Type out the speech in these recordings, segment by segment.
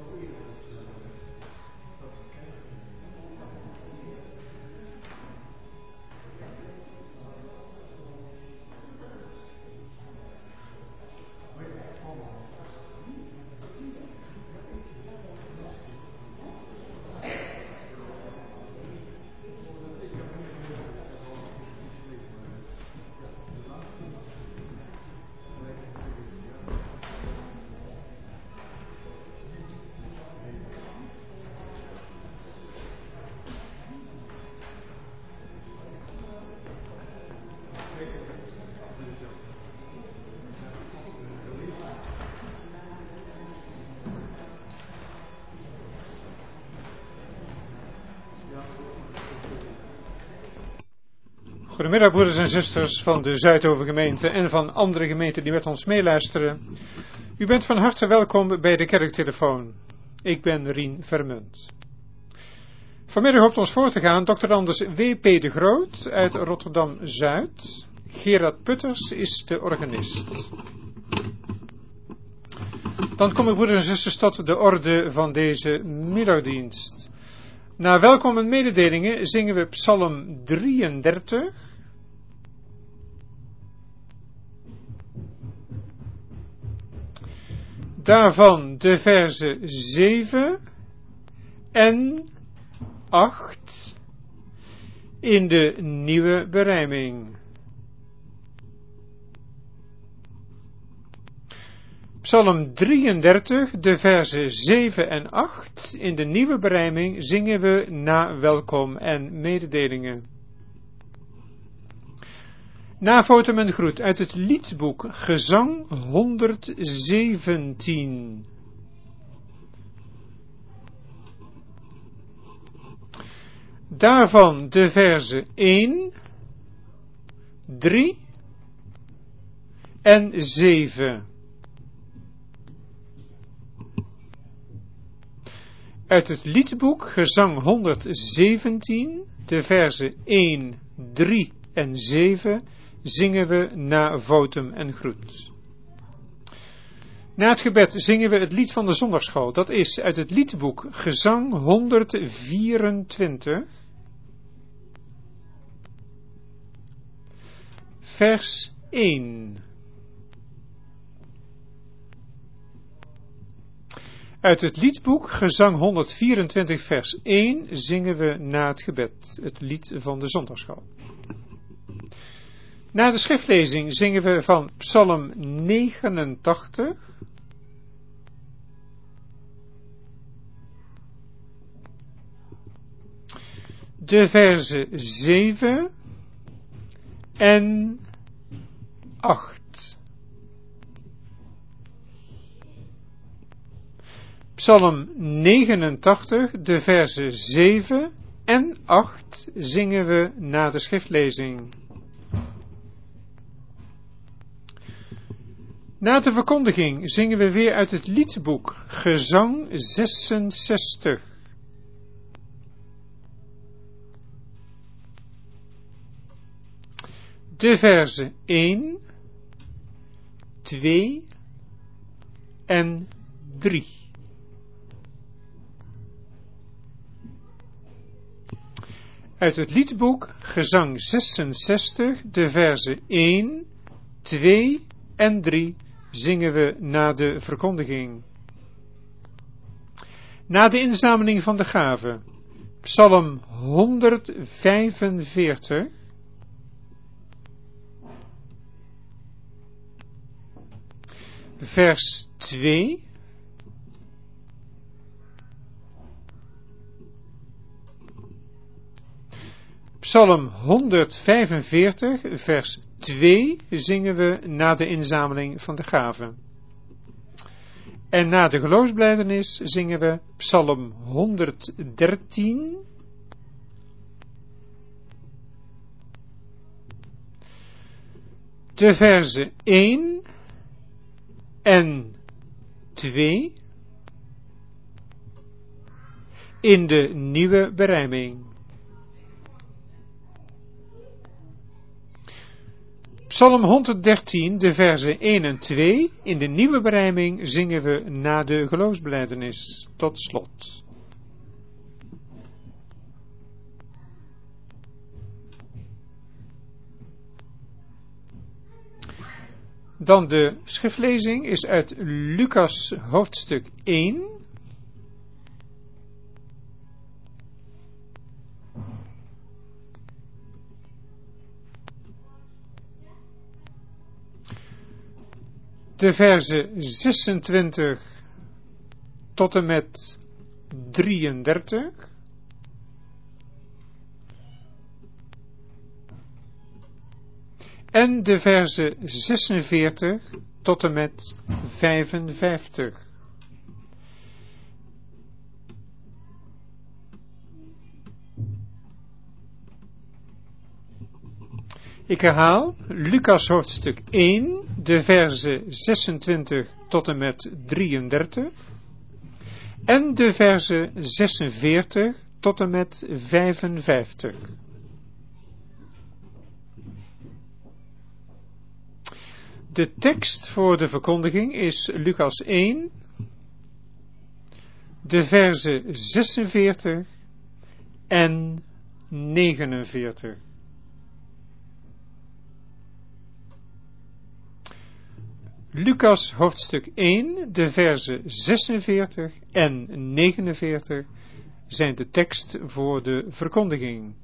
Goedemiddag broeders en zusters van de Zuidhovengemeente en van andere gemeenten die met ons meeluisteren. U bent van harte welkom bij de kerktelefoon. Ik ben Rien Vermunt. Vanmiddag hoopt ons voor te gaan Dr. Anders W.P. de Groot uit Rotterdam-Zuid. Gerard Putters is de organist. Dan komen broeders en zusters tot de orde van deze middagdienst. Na welkom en mededelingen zingen we Psalm 33. Daarvan de verzen 7 en 8 in de nieuwe berijming. Psalm 33, de verzen 7 en 8 in de nieuwe berijming zingen we na welkom en mededelingen. Navotem en groet uit het liedboek Gezang 117. Daarvan de verzen 1, 3 en 7. Uit het liedboek Gezang 117, de verzen 1, 3 en 7, zingen we na votum en groet. Na het gebed zingen we het lied van de zondagschool. Dat is uit het liedboek Gezang 124, vers 1. Uit het liedboek Gezang 124 vers 1 zingen we na het gebed het lied van de zondagschool. Na de schriftlezing zingen we van Psalm 89, de verzen 7 en 8. Psalm 89, de verzen 7 en 8 zingen we na de schriftlezing. Na de verkondiging zingen we weer uit het liedboek Gezang 66. De verzen 1, 2 en 3. Uit het liedboek Gezang 66, de verzen 1, 2 en 3 zingen we na de verkondiging. Na de inzameling van de gaven, Psalm 145, vers 2, Psalm 145, vers 2 zingen we na de inzameling van de gaven. En na de geloofsbelijdenis zingen we Psalm 113, de verzen 1 en 2 in de nieuwe berijming. Psalm 113, de versen 1 en 2. In de nieuwe berijming zingen we na de geloofsbelijdenis tot slot. Dan de schriftlezing is uit Lucas hoofdstuk 1. De versen 26 tot en met 33. En de versen 46 tot en met 55. Ik herhaal, Lucas hoofdstuk 1, de versen 26 tot en met 33. En de versen 46 tot en met 55. De tekst voor de verkondiging is Lucas 1, de versen 46 en 49. Lucas hoofdstuk 1, de versen 46 en 49 zijn de tekst voor de verkondiging.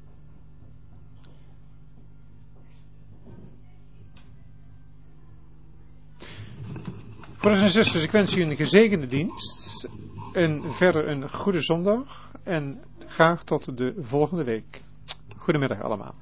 Broeders en zusters, ik wens u een gezegende dienst en verder een goede zondag en graag tot de volgende week. Goedemiddag allemaal.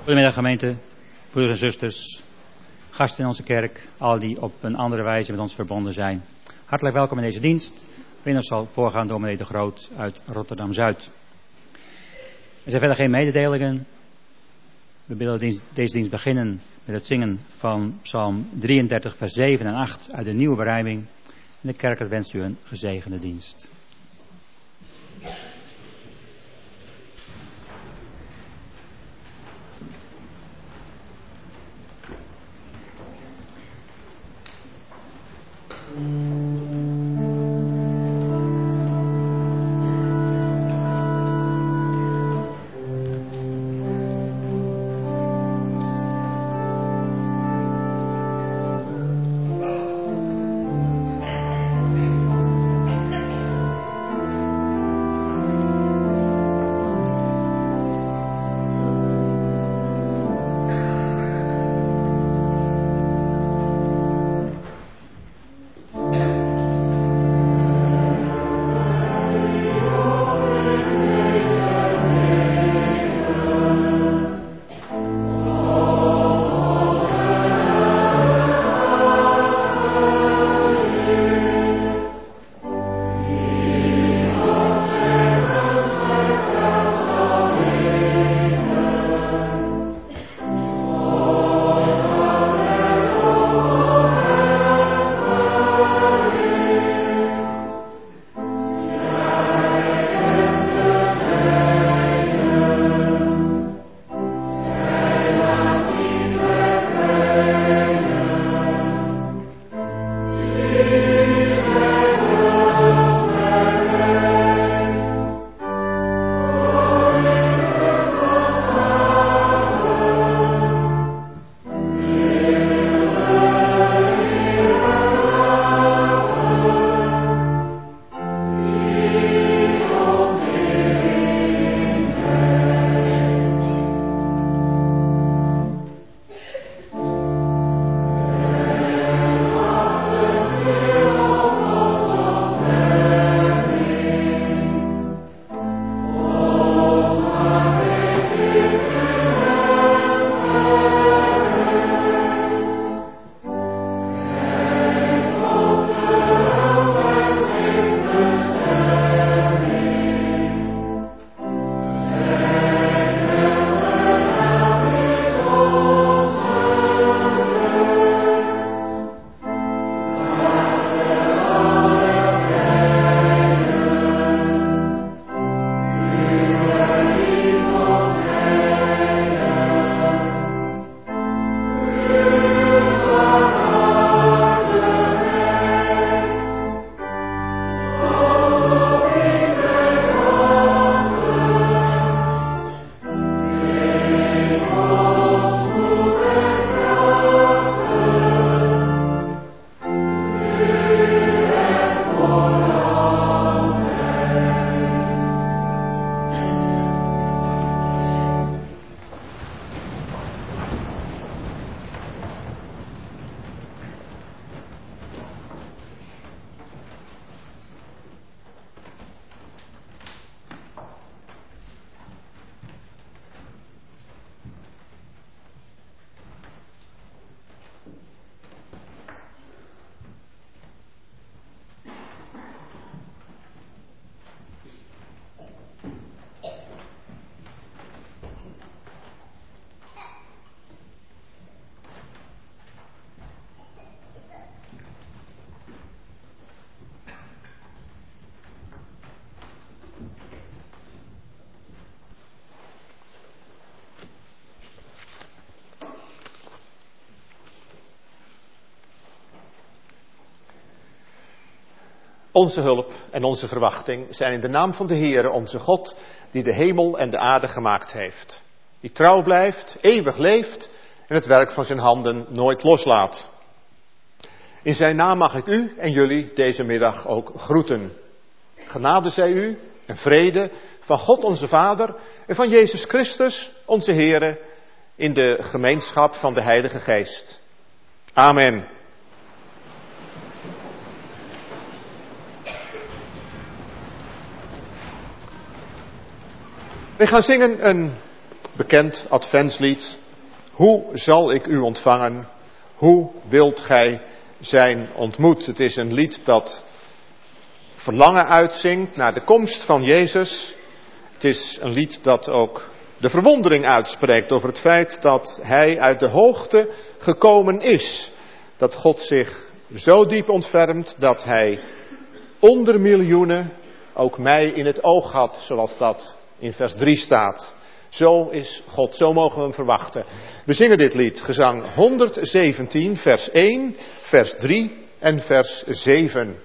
Goedemiddag gemeente, broeders en zusters, gasten in onze kerk, al die op een andere wijze met ons verbonden zijn. Hartelijk welkom in deze dienst, waarin ons zal voorgaan dominee de Groot uit Rotterdam-Zuid. Er zijn verder geen mededelingen. We willen deze dienst beginnen met het zingen van Psalm 33 vers 7 en 8 uit de nieuwe berijming. En de kerk wenst u een gezegende dienst. Onze hulp en onze verwachting zijn in de naam van de Heere, onze God, die de hemel en de aarde gemaakt heeft. Die trouw blijft, eeuwig leeft en het werk van zijn handen nooit loslaat. In zijn naam mag ik u en jullie deze middag ook groeten. Genade zij u en vrede van God onze Vader en van Jezus Christus, onze Heere, in de gemeenschap van de Heilige Geest. Amen. We gaan zingen een bekend adventslied. Hoe zal ik u ontvangen? Hoe wilt gij zijn ontmoet? Het is een lied dat verlangen uitzingt naar de komst van Jezus. Het is een lied dat ook de verwondering uitspreekt over het feit dat hij uit de hoogte gekomen is. Dat God zich zo diep ontfermt dat hij onder miljoenen ook mij in het oog had, zoals dat in vers 3 staat. Zo is God, zo mogen we hem verwachten. We zingen dit lied, gezang 117, vers 1, vers 3 en vers 7.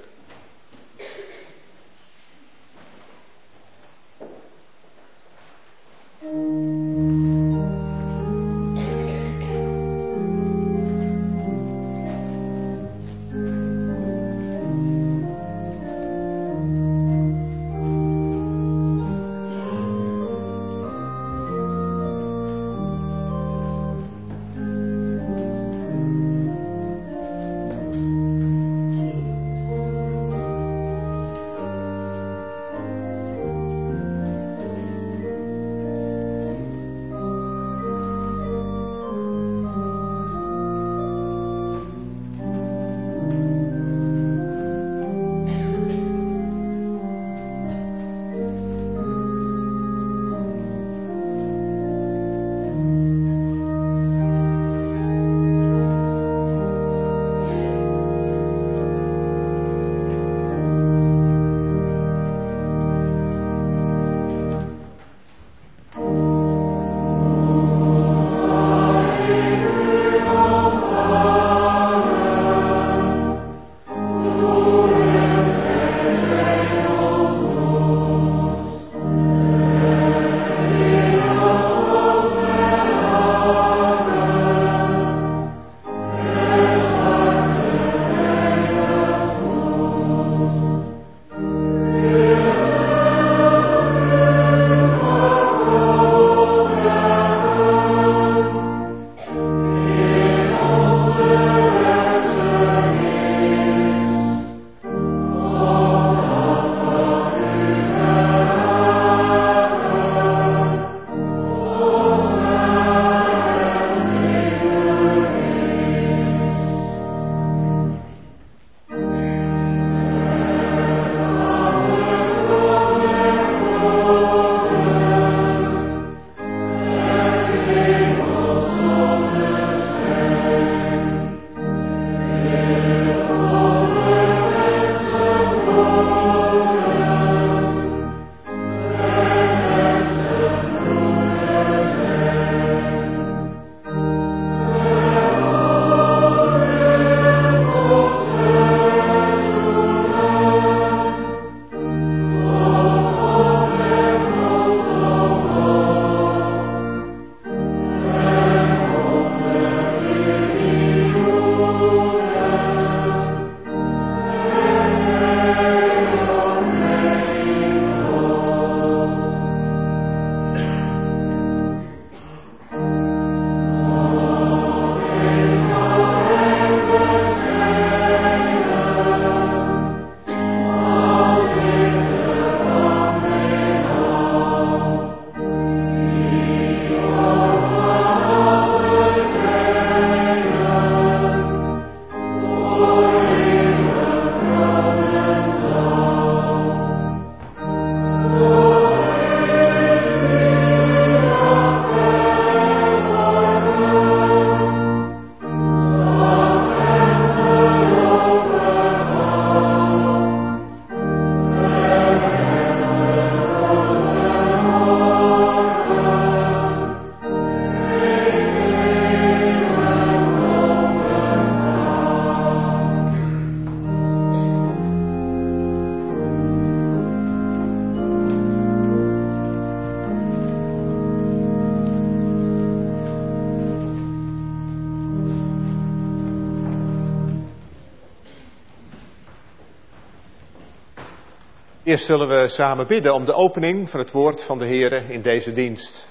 Eerst zullen we samen bidden om de opening van het woord van de Heere in deze dienst.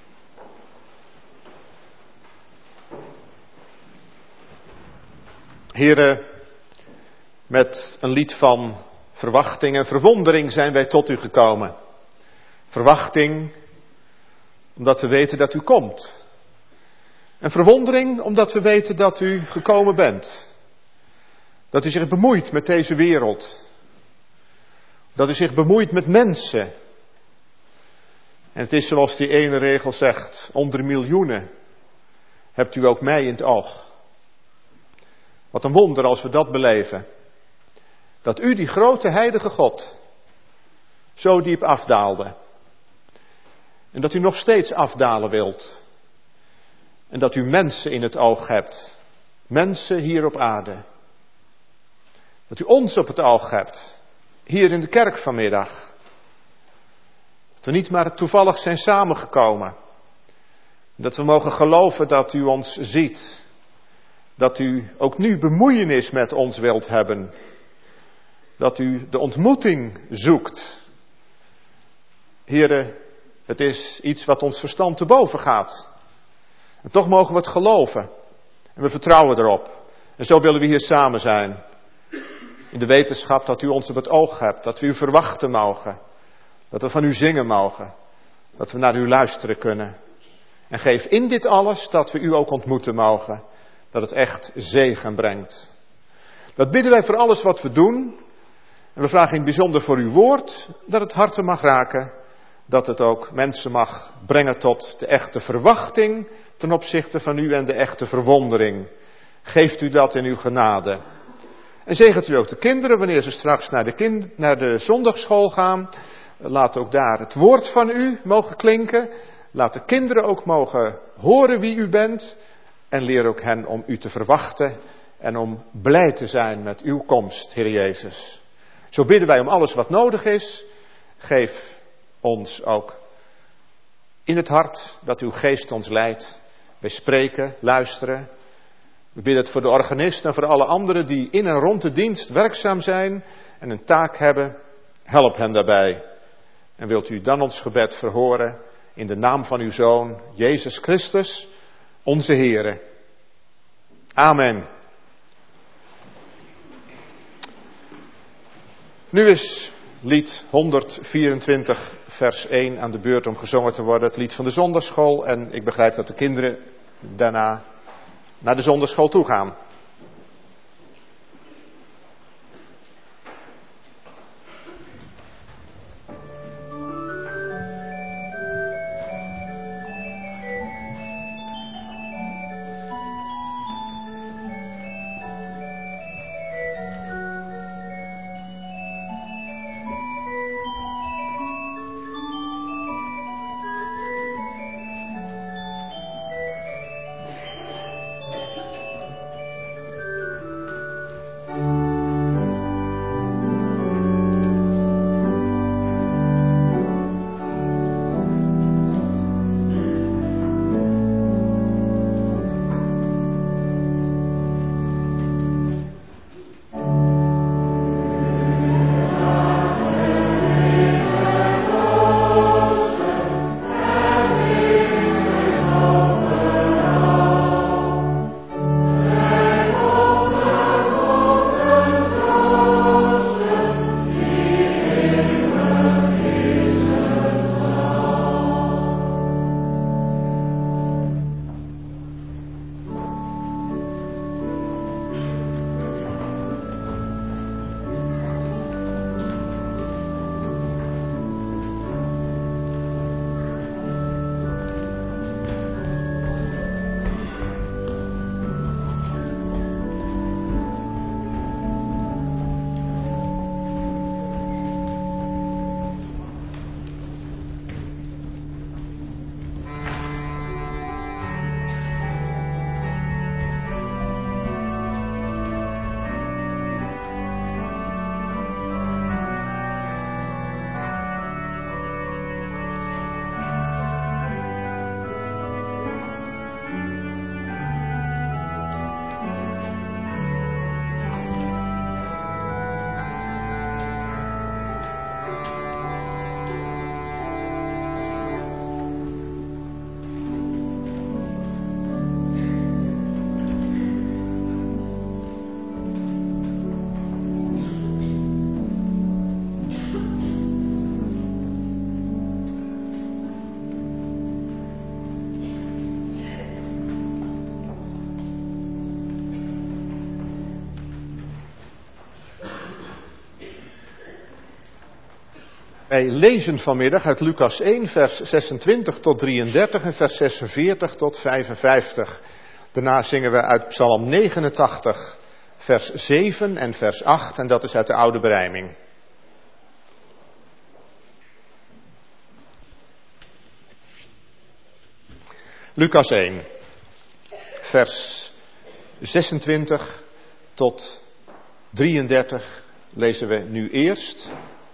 Heere, met een lied van verwachting en verwondering zijn wij tot u gekomen. Verwachting omdat we weten dat u komt. En verwondering omdat we weten dat u gekomen bent. Dat u zich bemoeit met deze wereld. Dat u zich bemoeit met mensen. En het is zoals die ene regel zegt, onder miljoenen hebt u ook mij in het oog. Wat een wonder als we dat beleven. Dat u, die grote heilige God, zo diep afdaalde. En dat u nog steeds afdalen wilt. En dat u mensen in het oog hebt. Mensen hier op aarde. Dat u ons op het oog hebt. Hier in de kerk vanmiddag. Dat we niet maar toevallig zijn samengekomen. Dat we mogen geloven dat u ons ziet. Dat u ook nu bemoeienis met ons wilt hebben. Dat u de ontmoeting zoekt. Heren, het is iets wat ons verstand te boven gaat. En toch mogen we het geloven. En we vertrouwen erop. En zo willen we hier samen zijn. In de wetenschap dat u ons op het oog hebt. Dat we u verwachten mogen. Dat we van u zingen mogen. Dat we naar u luisteren kunnen. En geef in dit alles dat we u ook ontmoeten mogen. Dat het echt zegen brengt. Dat bidden wij voor alles wat we doen. En we vragen in het bijzonder voor uw woord. Dat het harten mag raken. Dat het ook mensen mag brengen tot de echte verwachting ten opzichte van u en de echte verwondering. Geeft u dat in uw genade. En zegent u ook de kinderen wanneer ze straks naar de zondagschool gaan. Laat ook daar het woord van u mogen klinken. Laat de kinderen ook mogen horen wie u bent. En leer ook hen om u te verwachten en om blij te zijn met uw komst, Heer Jezus. Zo bidden wij om alles wat nodig is. Geef ons ook in het hart dat uw geest ons leidt. Wij spreken, luisteren. We bidden het voor de organist en voor alle anderen die in en rond de dienst werkzaam zijn en een taak hebben. Help hen daarbij. En wilt u dan ons gebed verhoren in de naam van uw Zoon, Jezus Christus, onze Heere. Amen. Nu is lied 124 vers 1 aan de beurt om gezongen te worden. Het lied van de zondagschool. En ik begrijp dat de kinderen daarna naar de zondagschool toe gaan. Wij lezen vanmiddag uit Lucas 1, vers 26 tot 33 en vers 46 tot 55. Daarna zingen we uit Psalm 89, vers 7 en vers 8 en dat is uit de oude berijming. Lucas 1, vers 26 tot 33 lezen we nu eerst.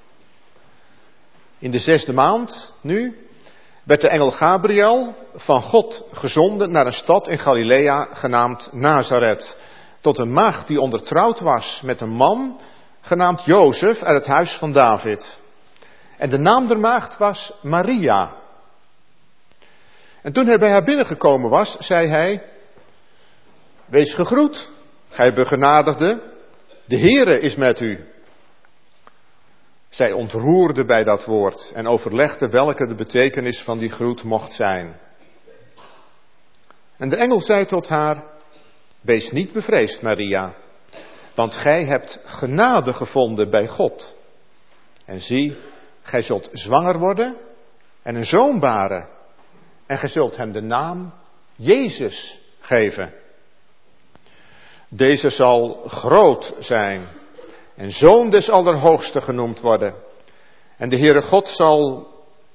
In de 6e maand, nu, werd de engel Gabriel van God gezonden naar een stad in Galilea genaamd Nazareth, tot een maagd die ondertrouwd was met een man genaamd Jozef uit het huis van David. En de naam der maagd was Maria. En toen hij bij haar binnengekomen was, zei hij: Wees gegroet, gij begenadigde, de Heere is met u. Zij ontroerde bij dat woord en overlegde welke de betekenis van die groet mocht zijn. En de engel zei tot haar: Wees niet bevreesd, Maria, want gij hebt genade gevonden bij God. En zie, gij zult zwanger worden en een zoon baren. En gij zult hem de naam Jezus geven. Deze zal groot zijn en zoon des Allerhoogste genoemd worden. En de Heere God zal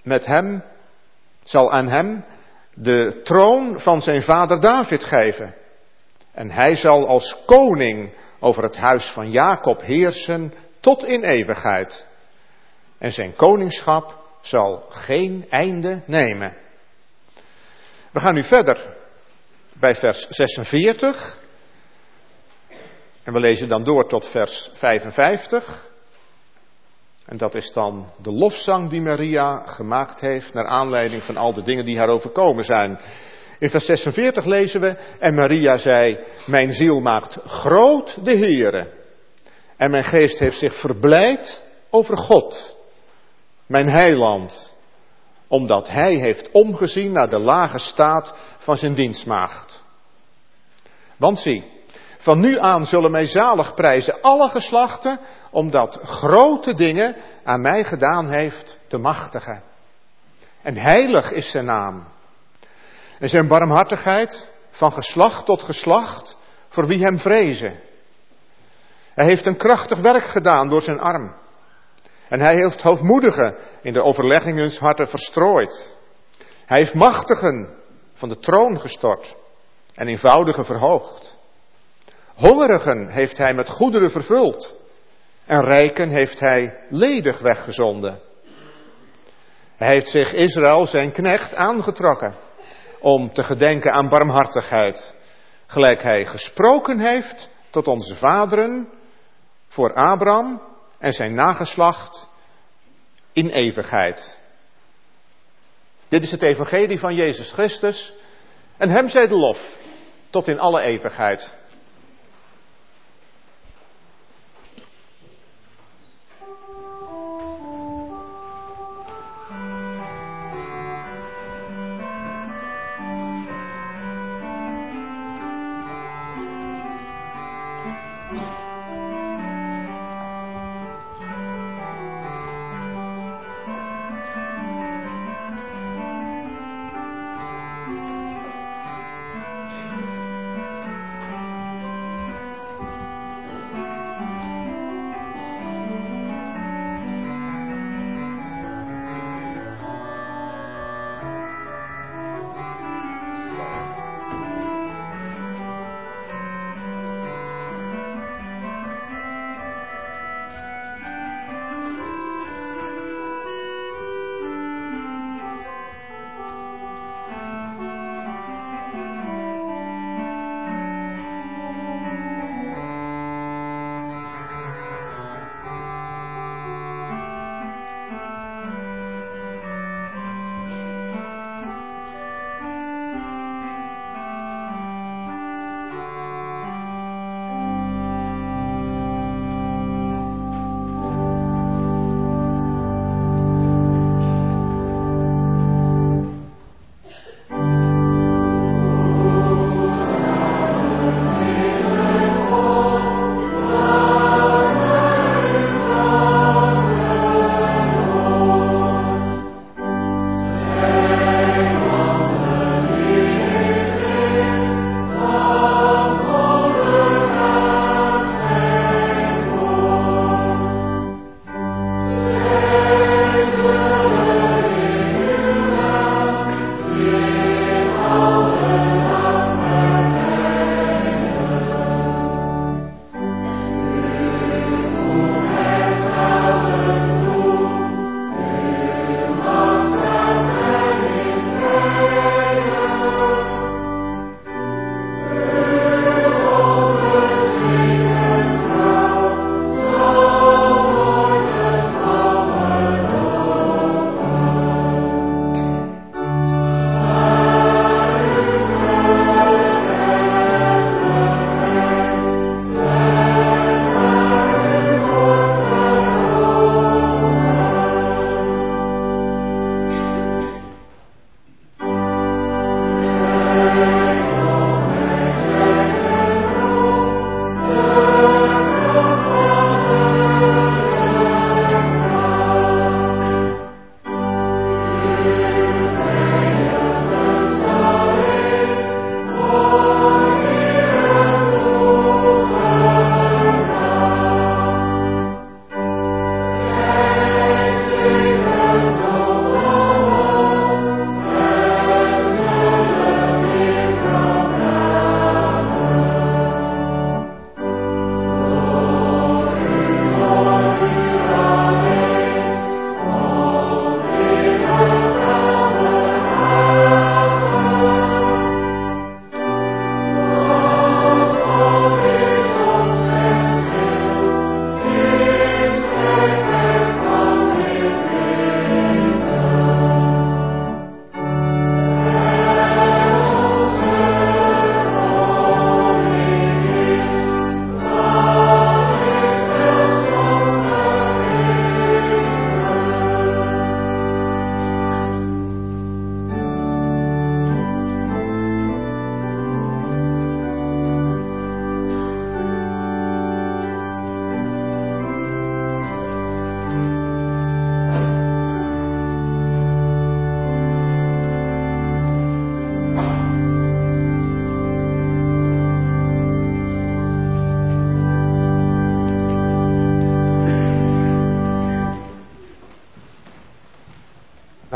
aan hem de troon van zijn vader David geven. En hij zal als koning over het huis van Jacob heersen tot in eeuwigheid. En zijn koningschap zal geen einde nemen. We gaan nu verder bij vers 46. En we lezen dan door tot vers 55. En dat is dan de lofzang die Maria gemaakt heeft naar aanleiding van al de dingen die haar overkomen zijn. In vers 46 lezen we: En Maria zei: Mijn ziel maakt groot de Heere. En mijn geest heeft zich verblijd over God, mijn heiland, omdat hij heeft omgezien naar de lage staat van zijn dienstmaagd. Want zie, van nu aan zullen mij zalig prijzen alle geslachten, omdat grote dingen aan mij gedaan heeft de machtige. En heilig is zijn naam. En zijn barmhartigheid van geslacht tot geslacht voor wie hem vrezen. Hij heeft een krachtig werk gedaan door zijn arm. En hij heeft hoogmoedigen in de overleggingen harten verstrooid. Hij heeft machtigen van de troon gestort en eenvoudigen verhoogd. Hongerigen heeft hij met goederen vervuld en rijken heeft hij ledig weggezonden. Hij heeft zich Israël zijn knecht aangetrokken om te gedenken aan barmhartigheid, gelijk hij gesproken heeft tot onze vaderen voor Abraham en zijn nageslacht in eeuwigheid. Dit is het evangelie van Jezus Christus en hem zij de lof tot in alle eeuwigheid.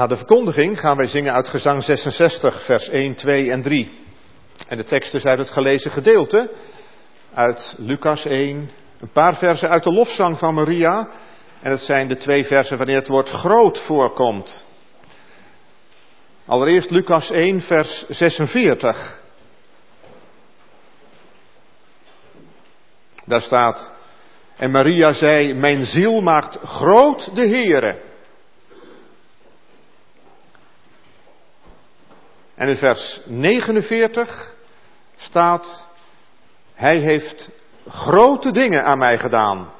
Na de verkondiging gaan wij zingen uit Gezang 66, vers 1, 2 en 3. En de tekst is uit het gelezen gedeelte, uit Lucas 1, een paar versen uit de lofzang van Maria. En het zijn de 2 versen wanneer het woord groot voorkomt. Allereerst Lucas 1, vers 46. Daar staat: En Maria zei, mijn ziel maakt groot de Heere. En in vers 49 staat, hij heeft grote dingen aan mij gedaan.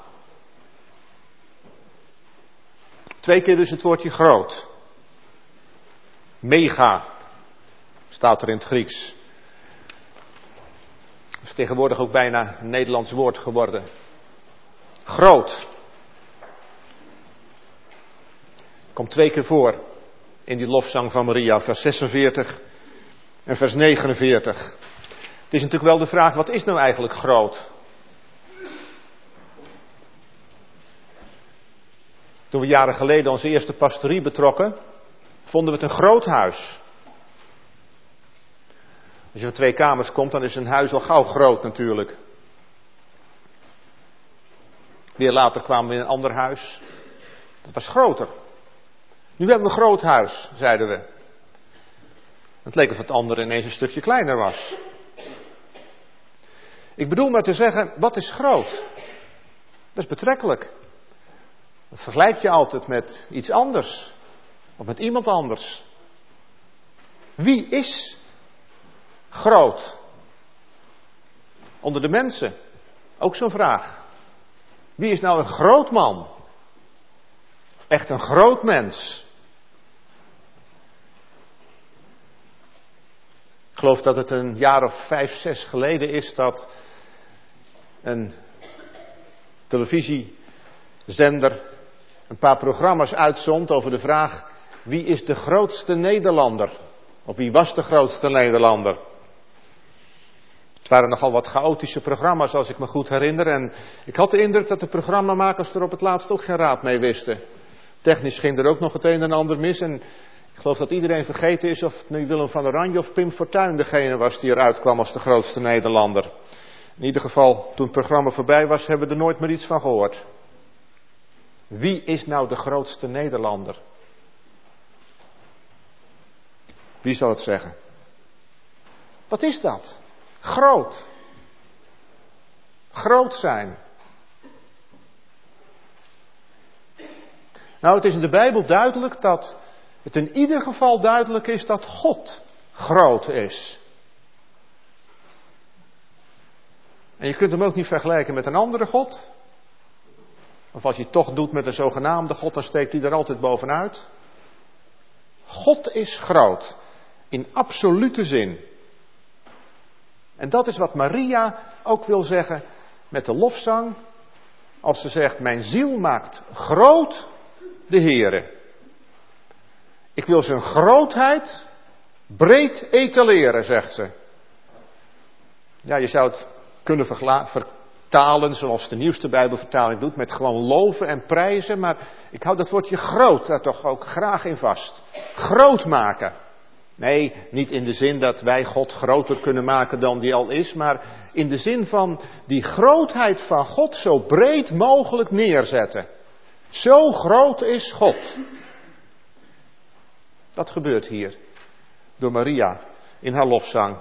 2 keer dus het woordje groot. Mega staat er in het Grieks. Dat is tegenwoordig ook bijna een Nederlands woord geworden. Groot. Komt 2 keer voor in die lofzang van Maria, vers 46 en vers 49. Het is natuurlijk wel de vraag, wat is nou eigenlijk groot? Toen we jaren geleden onze eerste pastorie betrokken, vonden we het een groot huis. Als je van 2 kamers komt, dan is een huis al gauw groot natuurlijk. Weer later kwamen we in een ander huis. Dat was groter. Nu hebben we een groot huis, zeiden we. Het leek of het andere ineens een stukje kleiner was. Ik bedoel maar te zeggen, wat is groot? Dat is betrekkelijk. Dat vergelijk je altijd met iets anders. Of met iemand anders. Wie is groot? Onder de mensen. Ook zo'n vraag. Wie is nou een groot man? Echt een groot mens? Ik geloof dat het een jaar of 5, 6 geleden is dat een televisiezender een paar programma's uitzond over de vraag: wie is de grootste Nederlander? Of wie was de grootste Nederlander? Het waren nogal wat chaotische programma's, als ik me goed herinner. En ik had de indruk dat de programmamakers er op het laatst ook geen raad mee wisten. Technisch ging er ook nog het een en ander mis. En ik geloof dat iedereen vergeten is of het nu Willem van Oranje of Pim Fortuyn degene was die eruit kwam als de grootste Nederlander. In ieder geval, toen het programma voorbij was, hebben we er nooit meer iets van gehoord. Wie is nou de grootste Nederlander? Wie zal het zeggen? Wat is dat? Groot. Groot zijn. Nou, het is in de Bijbel duidelijk dat het in ieder geval duidelijk is dat God groot is. En je kunt hem ook niet vergelijken met een andere God. Of als je het toch doet met een zogenaamde God, dan steekt hij er altijd bovenuit. God is groot. In absolute zin. En dat is wat Maria ook wil zeggen met de lofzang. Als ze zegt, mijn ziel maakt groot de Heere. Ik wil zijn grootheid breed etaleren, zegt ze. Ja, je zou het kunnen vertalen zoals de nieuwste Bijbelvertaling doet, met gewoon loven en prijzen. Maar ik hou dat woordje groot daar toch ook graag in vast. Groot maken. Nee, niet in de zin dat wij God groter kunnen maken dan die al is, maar in de zin van die grootheid van God zo breed mogelijk neerzetten. Zo groot is God. Dat gebeurt hier door Maria in haar lofzang.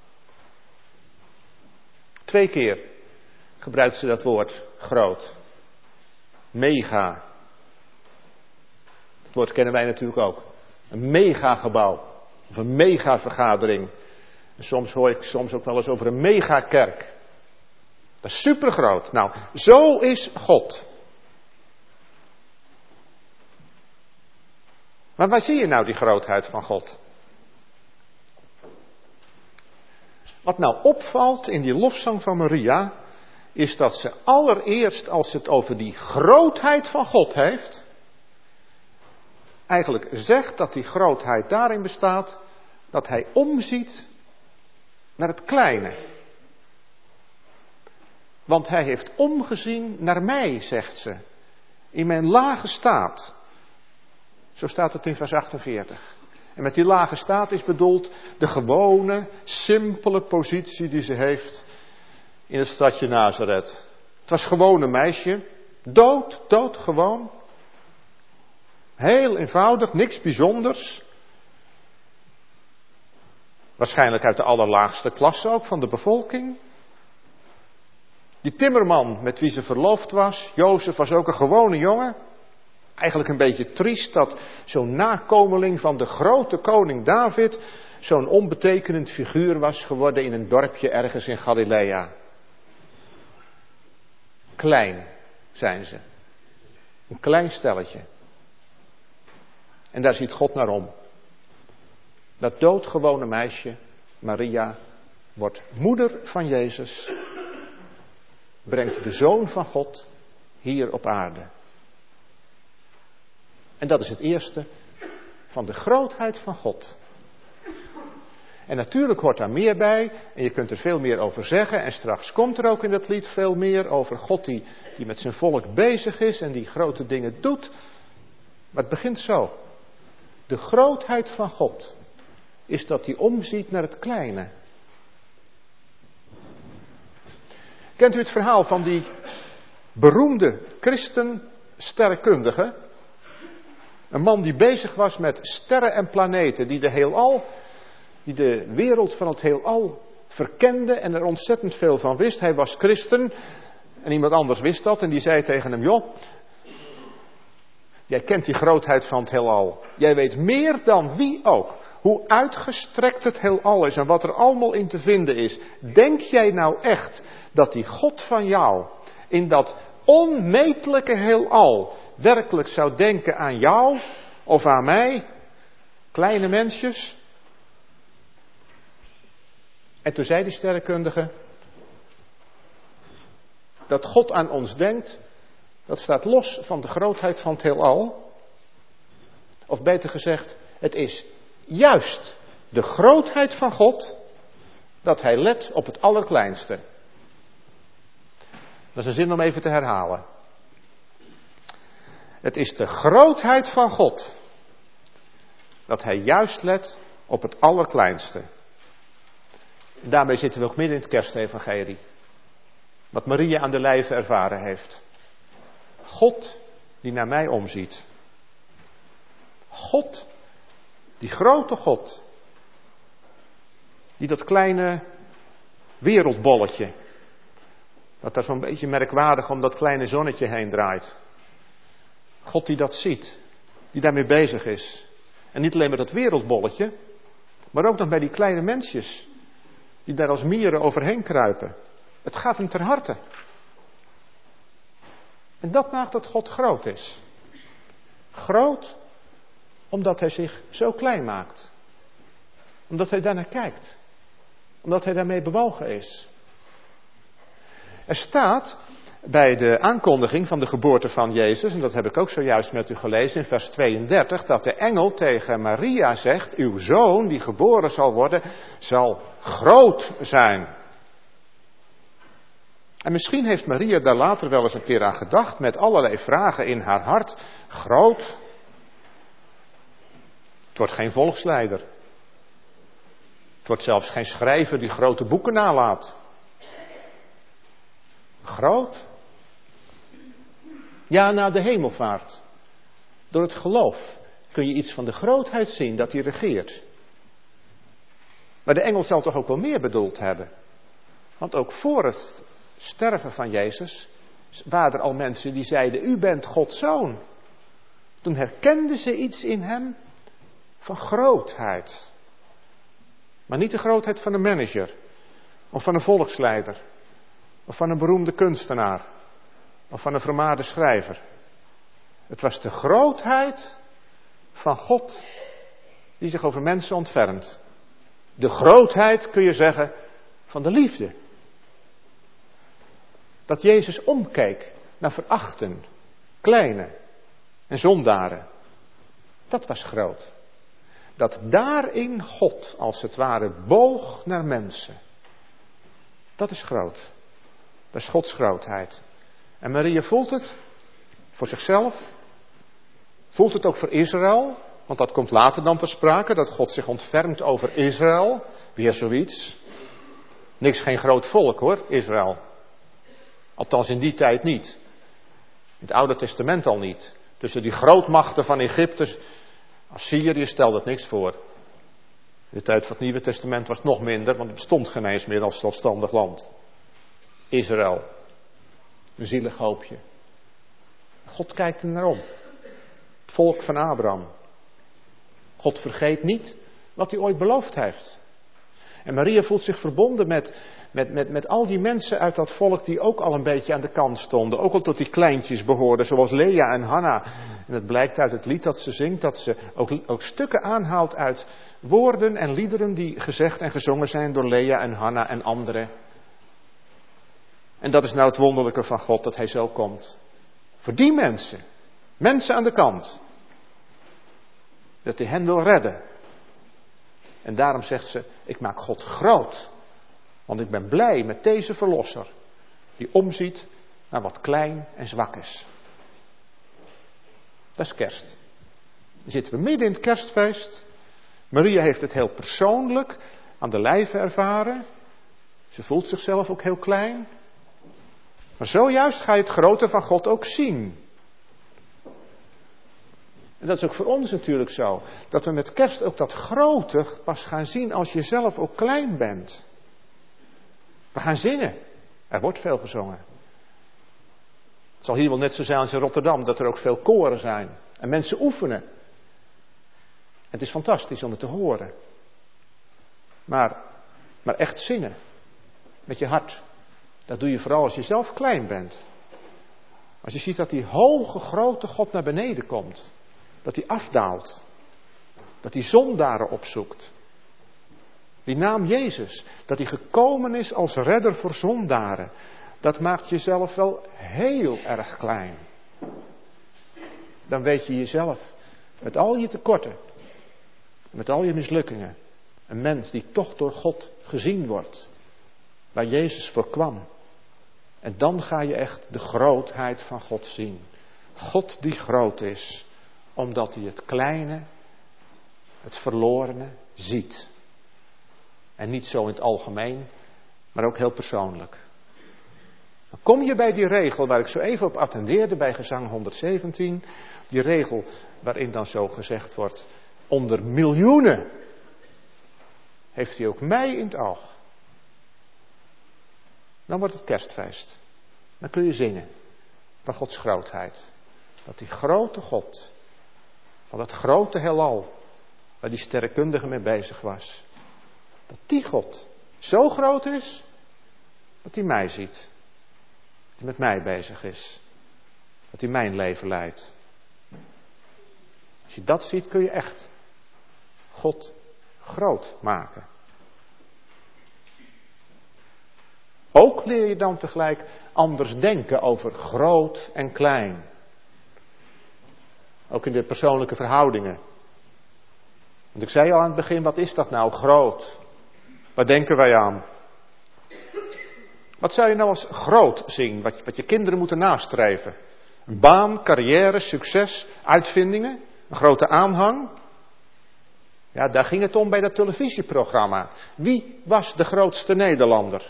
2 keer gebruikt ze dat woord groot. Mega. Dat woord kennen wij natuurlijk ook. Een megagebouw. Of een megavergadering. En soms hoor ik ook wel eens over een megakerk. Dat is supergroot. Nou, zo is God. Maar waar zie je nou die grootheid van God? Wat nou opvalt in die lofzang van Maria, is dat ze allereerst, als ze het over die grootheid van God heeft, eigenlijk zegt dat die grootheid daarin bestaat dat hij omziet naar het kleine. Want hij heeft omgezien naar mij, zegt ze, in mijn lage staat. Zo staat het in vers 48. En met die lage staat is bedoeld de gewone, simpele positie die ze heeft in het stadje Nazareth. Het was gewoon een meisje, doodgewoon. Heel eenvoudig, niks bijzonders. Waarschijnlijk uit de allerlaagste klasse ook van de bevolking. Die timmerman met wie ze verloofd was, Jozef, was ook een gewone jongen. Eigenlijk een beetje triest dat zo'n nakomeling van de grote koning David zo'n onbetekenend figuur was geworden in een dorpje ergens in Galilea. Klein zijn ze. Een klein stelletje. En daar ziet God naar om. Dat doodgewone meisje, Maria, wordt moeder van Jezus, brengt de Zoon van God hier op aarde. En dat is het eerste van de grootheid van God. En natuurlijk hoort daar meer bij, en je kunt er veel meer over zeggen, en straks komt er ook in dat lied veel meer over God die met zijn volk bezig is en die grote dingen doet. Maar het begint zo. De grootheid van God is dat hij omziet naar het kleine. Kent u het verhaal van die beroemde christensterrenkundige? Een man die bezig was met sterren en planeten, die de wereld van het heelal verkende en er ontzettend veel van wist. Hij was christen en iemand anders wist dat en die zei tegen hem, joh, jij kent die grootheid van het heelal. Jij weet meer dan wie ook hoe uitgestrekt het heelal is en wat er allemaal in te vinden is. Denk jij nou echt dat die God van jou in dat onmetelijke heelal werkelijk zou denken aan jou of aan mij, kleine mensjes? En toen zei die sterrenkundige, dat God aan ons denkt, dat staat los van de grootheid van het heelal. Of beter gezegd, het is juist de grootheid van God dat hij let op het allerkleinste. Dat is een zin om even te herhalen. Het is de grootheid van God dat hij juist let op het allerkleinste. En daarmee zitten we ook midden in het kerstevangelie. Wat Maria aan de lijve ervaren heeft. God die naar mij omziet. God, die grote God. Die dat kleine wereldbolletje, dat daar zo'n beetje merkwaardig om dat kleine zonnetje heen draait. God die dat ziet, die daarmee bezig is. En niet alleen met dat wereldbolletje, maar ook nog bij die kleine mensjes, die daar als mieren overheen kruipen. Het gaat hem ter harte. En dat maakt dat God groot is. Groot omdat hij zich zo klein maakt. Omdat hij daarnaar kijkt. Omdat hij daarmee bewogen is. Er staat bij de aankondiging van de geboorte van Jezus, en dat heb ik ook zojuist met u gelezen in vers 32, dat de engel tegen Maria zegt, uw zoon die geboren zal worden, zal groot zijn. En misschien heeft Maria daar later wel eens een keer aan gedacht, met allerlei vragen in haar hart. Groot. Het wordt geen volksleider. Het wordt zelfs geen schrijver die grote boeken nalaat. Groot. Ja, na de hemelvaart. Door het geloof kun je iets van de grootheid zien dat hij regeert. Maar de engel zal toch ook wel meer bedoeld hebben. Want ook voor het sterven van Jezus waren er al mensen die zeiden, u bent Gods zoon. Toen herkenden ze iets in hem van grootheid. Maar niet de grootheid van een manager. Of van een volksleider. Of van een beroemde kunstenaar. Of van een vermaarde schrijver. Het was de grootheid van God die zich over mensen ontfermt. De grootheid, kun je zeggen, van de liefde. Dat Jezus omkeek naar verachten, kleine en zondaren. Dat was groot. Dat daarin God als het ware boog naar mensen. Dat is groot. Dat is Gods grootheid. En Maria voelt het voor zichzelf, Voelt het ook voor Israël? Want dat komt later dan ter sprake, dat God zich ontfermt over Israël. Weer zoiets. Niks, geen groot volk hoor, Israël. Althans in die tijd niet. In het Oude Testament al niet. Tussen die grootmachten van Egypte, Assyrië stelde het niks voor. In de tijd van het Nieuwe Testament was het nog minder, want het bestond geen eens meer als zelfstandig land. Israël. Een zielig hoopje. God kijkt er naar om. Het volk van Abraham. God vergeet niet wat hij ooit beloofd heeft. En Maria voelt zich verbonden met al die mensen uit dat volk die ook al een beetje aan de kant stonden. Ook al tot die kleintjes behoorden, zoals Lea en Hanna. En het blijkt uit het lied dat ze zingt, dat ze ook stukken aanhaalt uit woorden en liederen die gezegd en gezongen zijn door Lea en Hanna en anderen. En dat is nou het wonderlijke van God, dat hij zo komt. Voor die mensen aan de kant. Dat hij hen wil redden. En daarom zegt ze, ik maak God groot. Want ik ben blij met deze verlosser. Die omziet naar wat klein en zwak is. Dat is kerst. Dan zitten we midden in het kerstfeest. Maria heeft het heel persoonlijk aan de lijve ervaren. Ze voelt zichzelf ook heel klein. Maar zojuist ga je het grote van God ook zien. En dat is ook voor ons natuurlijk zo. Dat we met kerst ook dat grote pas gaan zien als je zelf ook klein bent. We gaan zingen. Er wordt veel gezongen. Het zal hier wel net zo zijn als in Rotterdam, dat er ook veel koren zijn. En mensen oefenen. Het is fantastisch om het te horen. Maar echt zingen. Met je hart. Dat doe je vooral als je zelf klein bent. Als je ziet dat die hoge, grote God naar beneden komt. Dat hij afdaalt. Dat hij zondaren opzoekt. Die naam Jezus. Dat hij gekomen is als redder voor zondaren. Dat maakt jezelf wel heel erg klein. Dan weet je jezelf met al je tekorten. Met al je mislukkingen. Een mens die toch door God gezien wordt. Waar Jezus voor kwam. En dan ga je echt de grootheid van God zien. God die groot is. Omdat hij het kleine, het verlorene ziet. En niet zo in het algemeen, maar ook heel persoonlijk. Dan kom je bij die regel waar ik zo even op attendeerde bij gezang 117. Die regel waarin dan zo gezegd wordt, onder miljoenen heeft hij ook mij in het oog. Dan wordt het kerstfeest. Dan kun je zingen van Gods grootheid. Dat die grote God, van dat grote heelal, waar die sterrenkundige mee bezig was. Dat die God zo groot is, dat hij mij ziet. Dat hij met mij bezig is. Dat hij mijn leven leidt. Als je dat ziet, kun je echt God groot maken. Ook leer je dan tegelijk anders denken over groot en klein. Ook in de persoonlijke verhoudingen. Want ik zei al aan het begin, wat is dat nou, groot? Waar denken wij aan? Wat zou je nou als groot zien, wat je kinderen moeten nastreven? Een baan, carrière, succes, uitvindingen, een grote aanhang? Ja, daar ging het om bij dat televisieprogramma. Wie was de grootste Nederlander?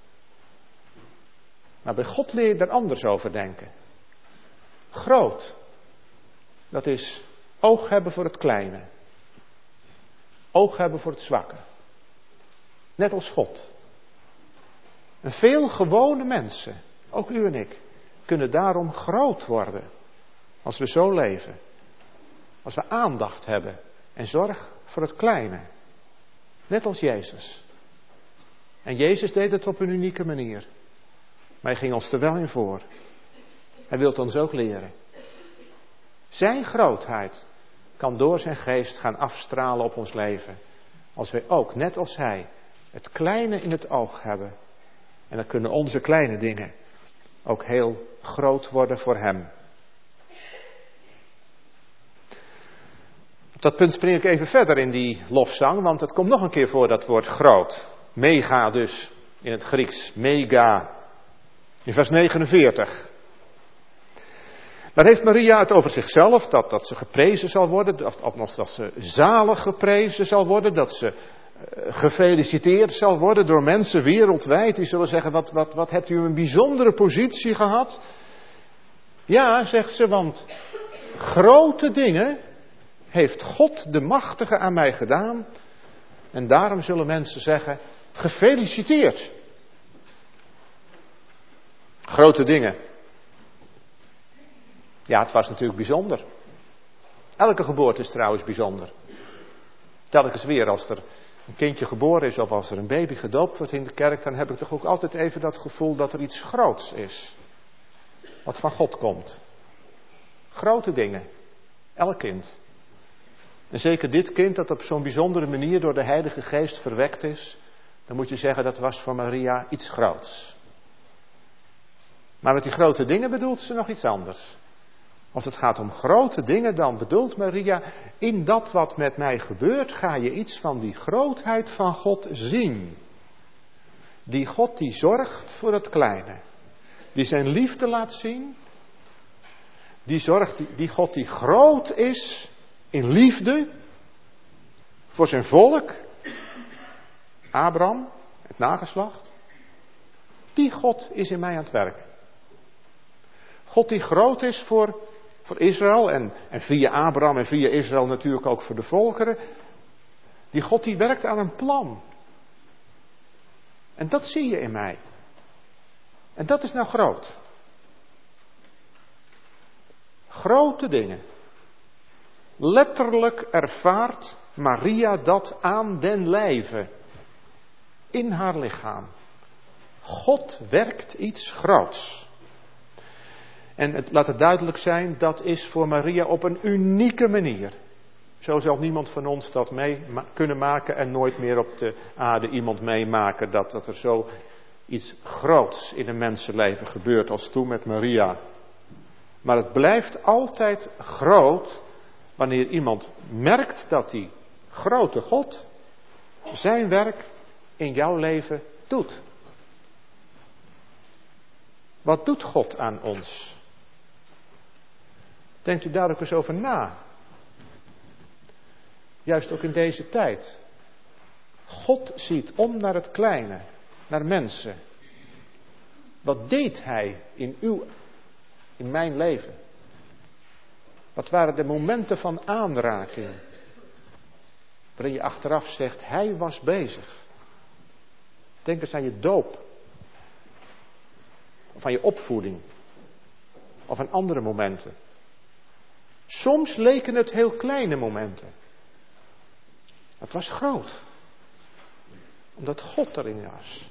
Maar bij God leer je er anders over denken. Groot, dat is oog hebben voor het kleine. Oog hebben voor het zwakke. Net als God. En veel gewone mensen, ook u en ik, kunnen daarom groot worden. Als we zo leven. Als we aandacht hebben en zorg voor het kleine. Net als Jezus. En Jezus deed het op een unieke manier. Maar hij ging ons er wel in voor. Hij wil ons ook leren. Zijn grootheid kan door zijn geest gaan afstralen op ons leven. Als wij ook, net als hij, het kleine in het oog hebben. En dan kunnen onze kleine dingen ook heel groot worden voor hem. Op dat punt spring ik even verder in die lofzang, want het komt nog een keer voor dat woord groot. Mega dus, in het Grieks. Mega. In vers 49. Maar heeft Maria het over zichzelf, dat ze geprezen zal worden, althans dat ze zalig geprezen zal worden, dat ze gefeliciteerd zal worden door mensen wereldwijd, die zullen zeggen, wat hebt u een bijzondere positie gehad? Ja, zegt ze, want grote dingen heeft God de Machtige aan mij gedaan en daarom zullen mensen zeggen, gefeliciteerd. Grote dingen. Ja, het was natuurlijk bijzonder. Elke geboorte is trouwens bijzonder. Telkens weer als er een kindje geboren is of als er een baby gedoopt wordt in de kerk, dan heb ik toch ook altijd even dat gevoel dat er iets groots is. Wat van God komt. Grote dingen. Elk kind. En zeker dit kind dat op zo'n bijzondere manier door de Heilige Geest verwekt is, dan moet je zeggen dat was voor Maria iets groots. Maar met die grote dingen bedoelt ze nog iets anders. Als het gaat om grote dingen, dan bedoelt Maria, in dat wat met mij gebeurt, ga je iets van die grootheid van God zien. Die God die zorgt voor het kleine. Die zijn liefde laat zien. Die God die groot is in liefde voor zijn volk. Abraham, het nageslacht. Die God is in mij aan het werk. God die groot is voor Israël en via Abraham en via Israël natuurlijk ook voor de volkeren. Die God die werkt aan een plan. En dat zie je in mij. En dat is nou groot. Grote dingen. Letterlijk ervaart Maria dat aan den lijve. In haar lichaam. God werkt iets groots. En laat het duidelijk zijn, dat is voor Maria op een unieke manier. Zo zal niemand van ons dat mee kunnen maken en nooit meer op de aarde iemand meemaken dat er zo iets groots in een mensenleven gebeurt als toen met Maria. Maar het blijft altijd groot wanneer iemand merkt dat die grote God zijn werk in jouw leven doet. Wat doet God aan ons? Denkt u daar ook eens over na. Juist ook in deze tijd. God ziet om naar het kleine, naar mensen. Wat deed Hij in mijn leven? Wat waren de momenten van aanraking? Waarin je achteraf zegt, Hij was bezig. Denk eens aan je doop. Of aan je opvoeding. Of aan andere momenten. Soms leken het heel kleine momenten. Het was groot. Omdat God erin was.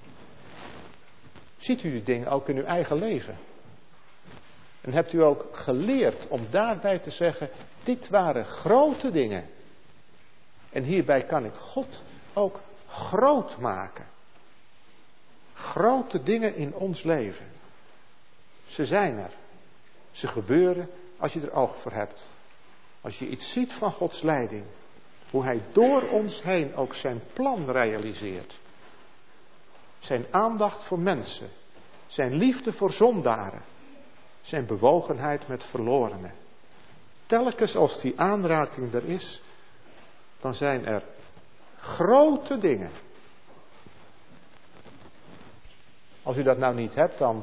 Ziet u die dingen ook in uw eigen leven? En hebt u ook geleerd om daarbij te zeggen, dit waren grote dingen. En hierbij kan ik God ook groot maken. Grote dingen in ons leven. Ze zijn er. Ze gebeuren als je er oog voor hebt. Als je iets ziet van Gods leiding. Hoe Hij door ons heen ook zijn plan realiseert. Zijn aandacht voor mensen. Zijn liefde voor zondaren. Zijn bewogenheid met verlorenen. Telkens als die aanraking er is, dan zijn er grote dingen. Als u dat nou niet hebt, dan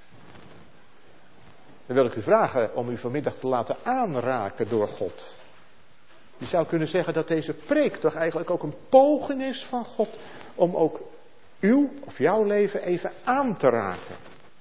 wil ik u vragen om u vanmiddag te laten aanraken door God. Je zou kunnen zeggen dat deze preek toch eigenlijk ook een poging is van God om ook uw of jouw leven even aan te raken.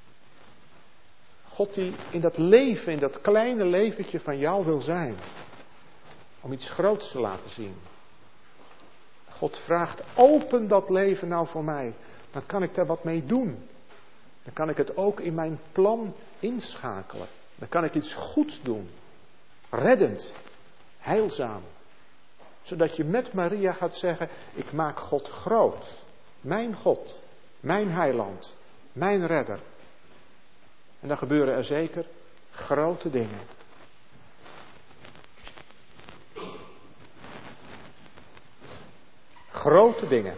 God die in dat leven, in dat kleine leventje van jou wil zijn. Om iets groots te laten zien. God vraagt, open dat leven nou voor mij. Dan kan ik daar wat mee doen. Dan kan ik het ook in mijn plan inschakelen. Dan kan ik iets goeds doen. Reddend. Heilzaam. Zodat je met Maria gaat zeggen, ik maak God groot. Mijn God. Mijn heiland. Mijn redder. En dan gebeuren er zeker grote dingen. Grote dingen.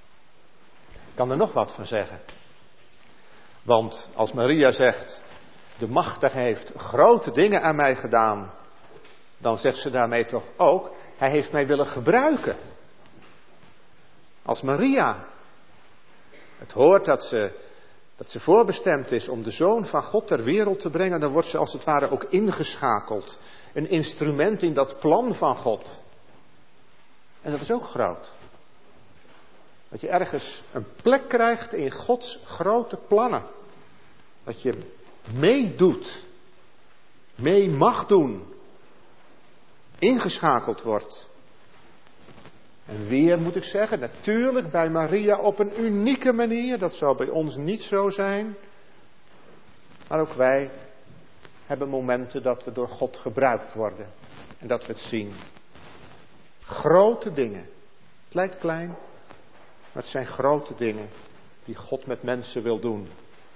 Ik kan er nog wat van zeggen. Want als Maria zegt, de Machtige heeft grote dingen aan mij gedaan, dan zegt ze daarmee toch ook, hij heeft mij willen gebruiken. Als Maria het hoort dat ze voorbestemd is om de Zoon van God ter wereld te brengen, dan wordt ze als het ware ook ingeschakeld. Een instrument in dat plan van God. En dat is ook groot. Dat je ergens een plek krijgt in Gods grote plannen. Dat je meedoet. Mee mag doen. Ingeschakeld wordt. En weer moet ik zeggen, natuurlijk bij Maria op een unieke manier. Dat zal bij ons niet zo zijn. Maar ook wij hebben momenten dat we door God gebruikt worden. En dat we het zien. Grote dingen. Het lijkt klein, maar het zijn grote dingen die God met mensen wil doen.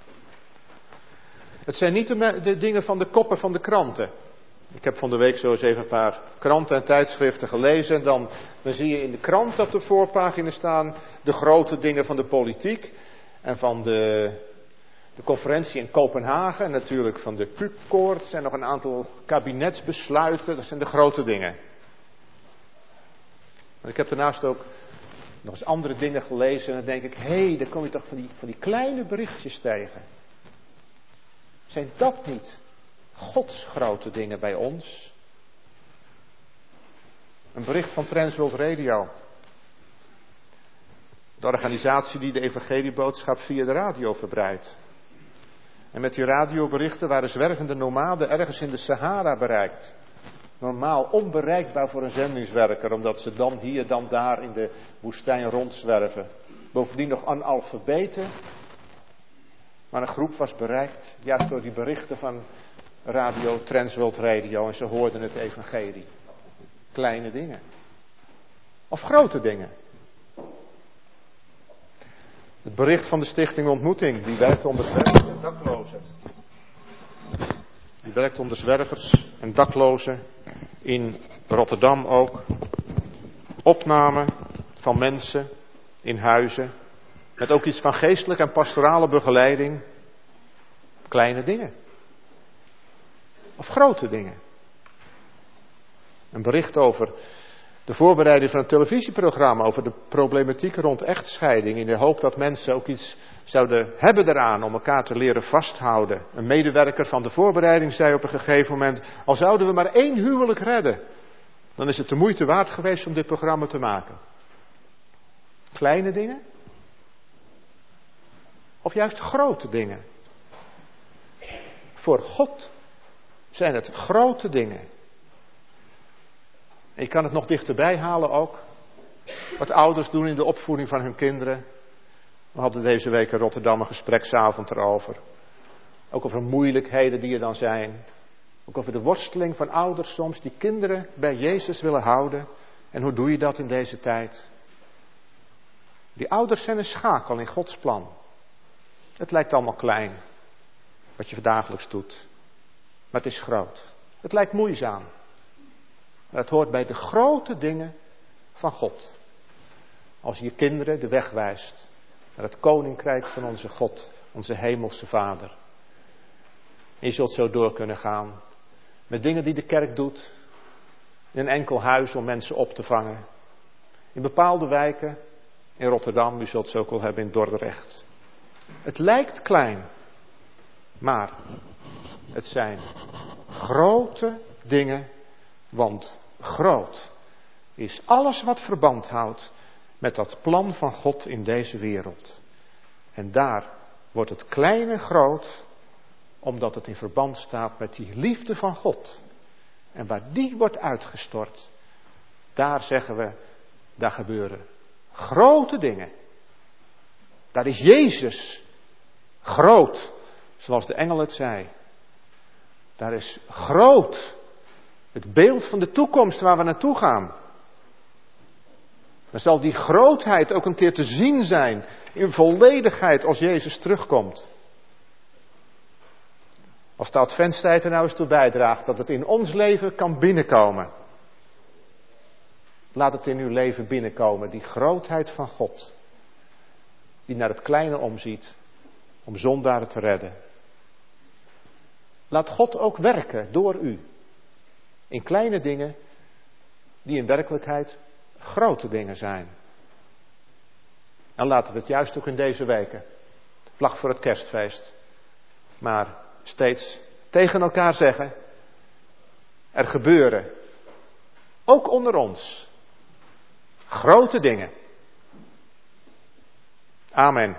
Het zijn niet de dingen van de koppen van de kranten. Ik heb van de week zo eens even een paar kranten en tijdschriften gelezen. En dan zie je in de krant op de voorpagina staan de grote dingen van de politiek. En van de conferentie in Kopenhagen. En natuurlijk van de PUC-koord. Er zijn nog een aantal kabinetsbesluiten. Dat zijn de grote dingen. Maar ik heb daarnaast ook nog eens andere dingen gelezen. En dan denk ik, hé, daar kom je toch van die kleine berichtjes tegen. Zijn dat niet Gods grote dingen bij ons? Een bericht van Transworld Radio. De organisatie die de evangelieboodschap via de radio verbreidt. En met die radioberichten waren zwervende nomaden ergens in de Sahara bereikt. Normaal onbereikbaar voor een zendingswerker, omdat ze dan hier, dan daar in de woestijn rondzwerven. Bovendien nog analfabeten. Maar een groep was bereikt, juist door die berichten van radio, Transworld Radio, en ze hoorden het evangelie. Kleine dingen. Of grote dingen. Het bericht van de Stichting Ontmoeting, die werkt onder zwervers en daklozen. Die werkt onder zwervers en daklozen in Rotterdam ook. Opname van mensen in huizen. Met ook iets van geestelijke en pastorale begeleiding. Kleine dingen. Of grote dingen. Een bericht over de voorbereiding van een televisieprogramma over de problematiek rond echtscheiding. In de hoop dat mensen ook iets zouden hebben eraan om elkaar te leren vasthouden. Een medewerker van de voorbereiding zei op een gegeven moment, al zouden we maar 1 huwelijk redden, dan is het de moeite waard geweest om dit programma te maken. Kleine dingen? Of juist grote dingen? Voor God zijn het grote dingen. En je kan het nog dichterbij halen ook. Wat ouders doen in de opvoeding van hun kinderen. We hadden deze week in Rotterdam een gespreksavond erover. Ook over moeilijkheden die er dan zijn. Ook over de worsteling van ouders soms die kinderen bij Jezus willen houden. En hoe doe je dat in deze tijd? Die ouders zijn een schakel in Gods plan. Het lijkt allemaal klein. Wat je dagelijks doet. Maar het is groot. Het lijkt moeizaam. Maar het hoort bij de grote dingen van God. Als je je kinderen de weg wijst naar het koninkrijk van onze God, onze hemelse Vader. En je zult zo door kunnen gaan met dingen die de kerk doet. In een enkel huis om mensen op te vangen. In bepaalde wijken, in Rotterdam, u zult ze ook wel hebben in Dordrecht. Het lijkt klein, maar het zijn grote dingen. Want groot is alles wat verband houdt met dat plan van God in deze wereld. En daar wordt het kleine groot, omdat het in verband staat met die liefde van God. En waar die wordt uitgestort, daar zeggen we, daar gebeuren grote dingen. Daar is Jezus groot, zoals de engel het zei. Daar is groot. Het beeld van de toekomst waar we naartoe gaan. Dan zal die grootheid ook een keer te zien zijn in volledigheid als Jezus terugkomt. Als de adventstijd er nou eens toe bijdraagt dat het in ons leven kan binnenkomen. Laat het in uw leven binnenkomen, die grootheid van God. Die naar het kleine omziet om zondaren te redden. Laat God ook werken door u. In kleine dingen die in werkelijkheid grote dingen zijn. En laten we het juist ook in deze weken, vlak voor het kerstfeest, maar steeds tegen elkaar zeggen, er gebeuren, ook onder ons, grote dingen. Amen.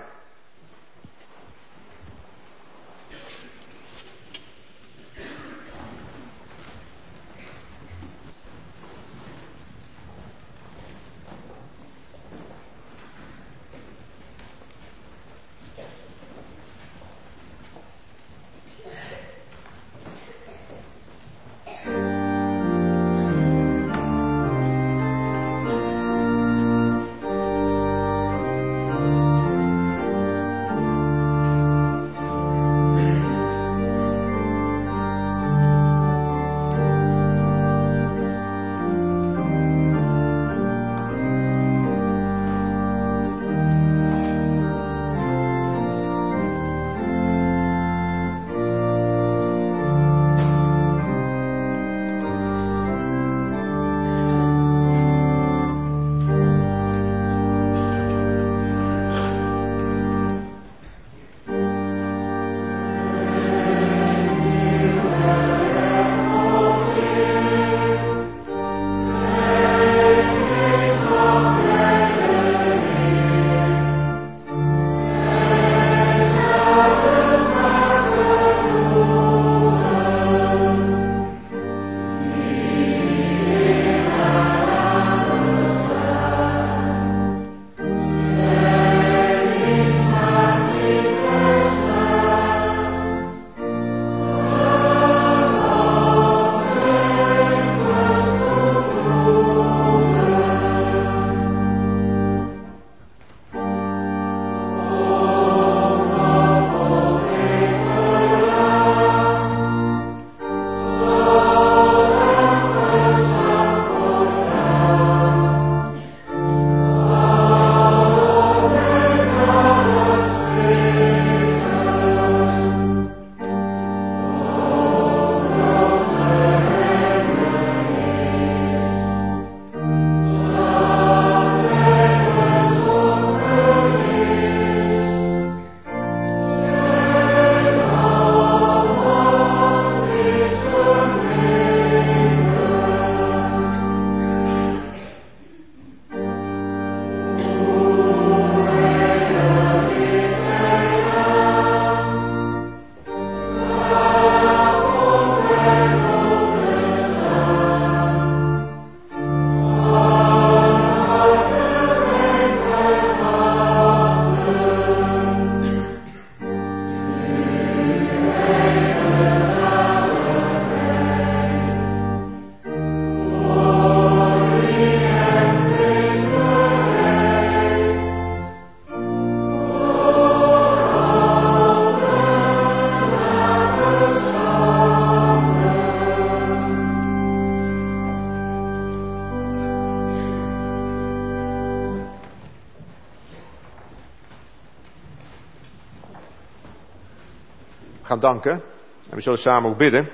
gaan danken. En we zullen samen ook bidden.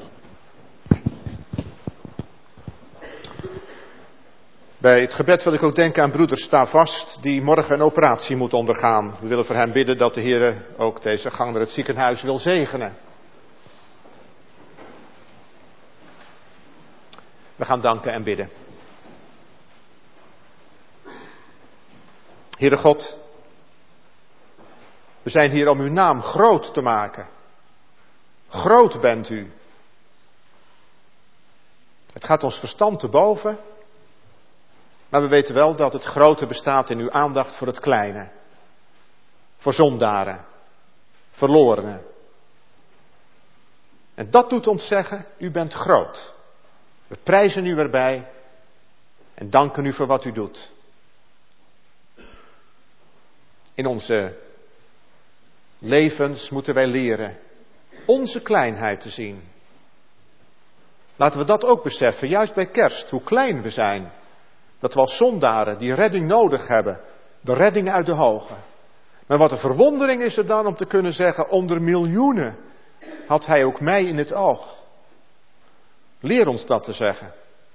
Bij het gebed wil ik ook denken aan broeder Stavast, die morgen een operatie moet ondergaan. We willen voor hem bidden dat de Heer ook deze gang naar het ziekenhuis wil zegenen. We gaan danken en bidden. Heere God, we zijn hier om uw naam groot te maken. Groot bent u. Het gaat ons verstand te boven. Maar we weten wel dat het grote bestaat in uw aandacht voor het kleine. Voor zondaren. Verlorenen. En dat doet ons zeggen, u bent groot. We prijzen u erbij. En danken u voor wat u doet. In onze levens moeten wij leren onze kleinheid te zien. Laten we dat ook beseffen, juist bij kerst, hoe klein we zijn. Dat we als zondaren die redding nodig hebben, de redding uit de hoge. Maar wat een verwondering is er dan om te kunnen zeggen, onder miljoenen had hij ook mij in het oog. Leer ons dat te zeggen.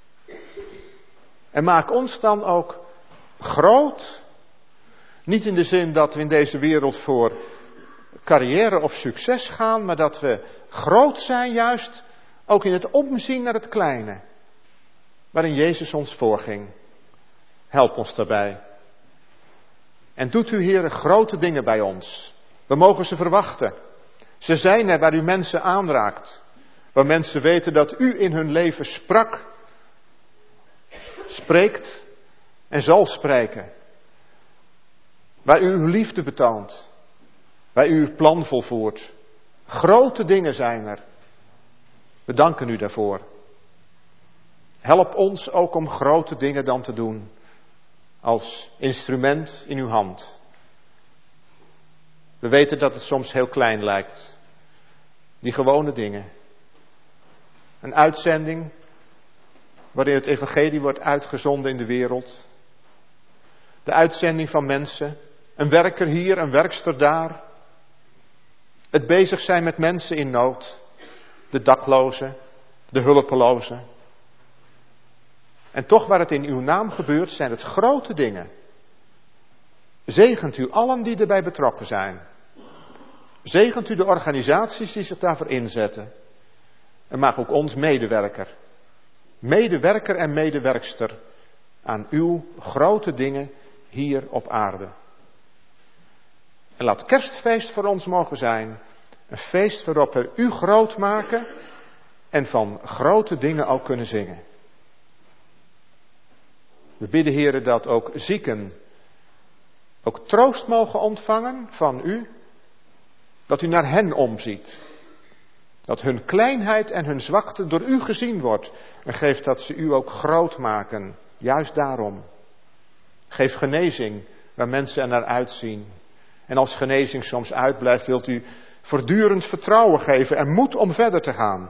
En maak ons dan ook groot. Niet in de zin dat we in deze wereld voor carrière of succes gaan, maar dat we groot zijn juist ook in het omzien naar het kleine. Waarin Jezus ons voorging. Help ons daarbij. En doet u, Heer, grote dingen bij ons. We mogen ze verwachten. Ze zijn er waar u mensen aanraakt. Waar mensen weten dat u in hun leven sprak, spreekt en zal spreken. Waar u uw liefde betoont. Waar u uw plan volvoert. Grote dingen zijn er. We danken u daarvoor. Help ons ook om grote dingen dan te doen. Als instrument in uw hand. We weten dat het soms heel klein lijkt. Die gewone dingen. Een uitzending waarin het evangelie wordt uitgezonden in de wereld. De uitzending van mensen. Een werker hier, een werkster daar. Het bezig zijn met mensen in nood. De daklozen, de hulpelozen. En toch waar het in uw naam gebeurt, zijn het grote dingen. Zegent u allen die erbij betrokken zijn. Zegent u de organisaties die zich daarvoor inzetten. En maak ook ons medewerker en medewerkster aan uw grote dingen hier op aarde. En laat kerstfeest voor ons mogen zijn. Een feest waarop we u groot maken en van grote dingen ook kunnen zingen. We bidden, Heere, dat ook zieken ook troost mogen ontvangen van u. Dat u naar hen omziet. Dat hun kleinheid en hun zwakte door u gezien wordt. En geef dat ze u ook groot maken. Juist daarom. Geef genezing waar mensen er naar uitzien. En als genezing soms uitblijft, wilt u voortdurend vertrouwen geven en moed om verder te gaan.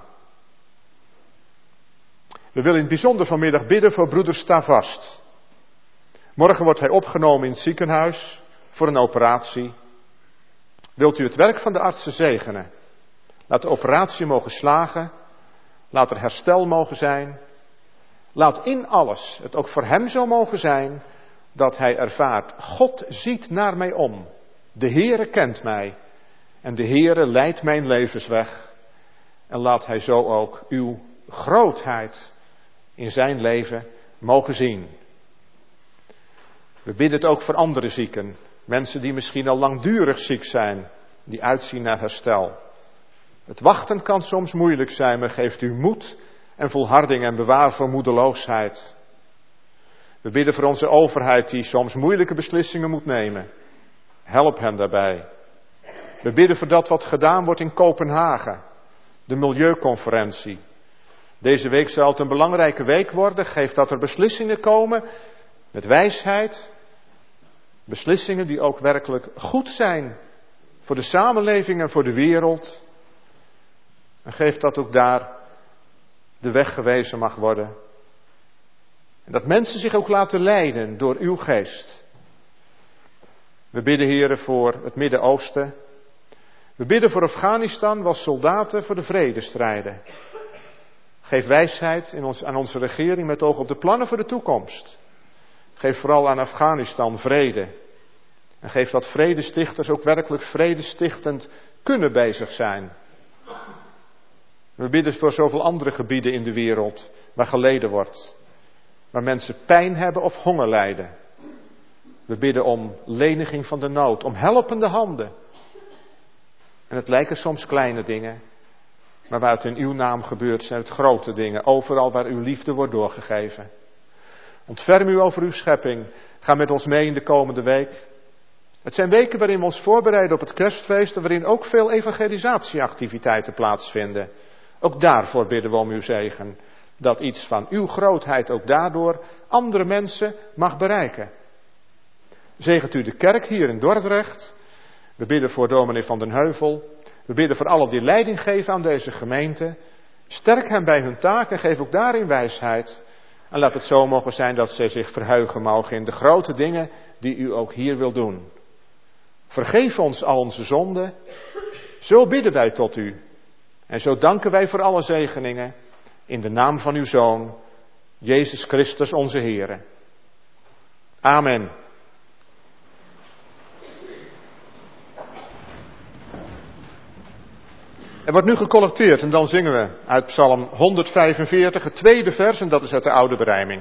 We willen in het bijzonder vanmiddag bidden voor broeder Stavast. Morgen wordt hij opgenomen in het ziekenhuis voor een operatie. Wilt u het werk van de artsen zegenen? Laat de operatie mogen slagen. Laat er herstel mogen zijn. Laat in alles het ook voor hem zo mogen zijn dat hij ervaart: God ziet naar mij om. De Heere kent mij. En de Heere leidt mijn levensweg. En laat hij zo ook uw grootheid in zijn leven mogen zien. We bidden het ook voor andere zieken. Mensen die misschien al langdurig ziek zijn. Die uitzien naar herstel. Het wachten kan soms moeilijk zijn, maar geeft u moed en volharding en bewaar voor moedeloosheid. We bidden voor onze overheid die soms moeilijke beslissingen moet nemen. Help hen daarbij. We bidden voor dat wat gedaan wordt in Kopenhagen. De milieuconferentie. Deze week zal het een belangrijke week worden. Geef dat er beslissingen komen met wijsheid. Beslissingen die ook werkelijk goed zijn voor de samenleving en voor de wereld. En geef dat ook daar de weg gewezen mag worden. En dat mensen zich ook laten leiden door uw geest. We bidden, Heere, voor het Midden-Oosten. We bidden voor Afghanistan, waar soldaten voor de vrede strijden. Geef wijsheid aan onze regering met oog op de plannen voor de toekomst. Geef vooral aan Afghanistan vrede. En geef dat vredestichters ook werkelijk vredestichtend kunnen bezig zijn. We bidden voor zoveel andere gebieden in de wereld waar geleden wordt. Waar mensen pijn hebben of honger lijden. We bidden om leniging van de nood, om helpende handen. En het lijken soms kleine dingen. Maar waar het in uw naam gebeurt zijn het grote dingen. Overal waar uw liefde wordt doorgegeven. Ontferm u over uw schepping. Ga met ons mee in de komende week. Het zijn weken waarin we ons voorbereiden op het kerstfeest. En waarin ook veel evangelisatieactiviteiten plaatsvinden. Ook daarvoor bidden we om uw zegen. Dat iets van uw grootheid ook daardoor andere mensen mag bereiken. Zegent u de kerk hier in Dordrecht. We bidden voor dominee Van den Heuvel. We bidden voor allen die leiding geven aan deze gemeente. Sterk hen bij hun taak en geef ook daarin wijsheid. En laat het zo mogen zijn dat zij zich verheugen mogen in de grote dingen die u ook hier wil doen. Vergeef ons al onze zonden. Zo bidden wij tot u. En zo danken wij voor alle zegeningen in de naam van uw Zoon, Jezus Christus onze Heere. Amen. Er wordt nu gecollecteerd en dan zingen we uit Psalm 145, het tweede vers, en dat is uit de oude berijming.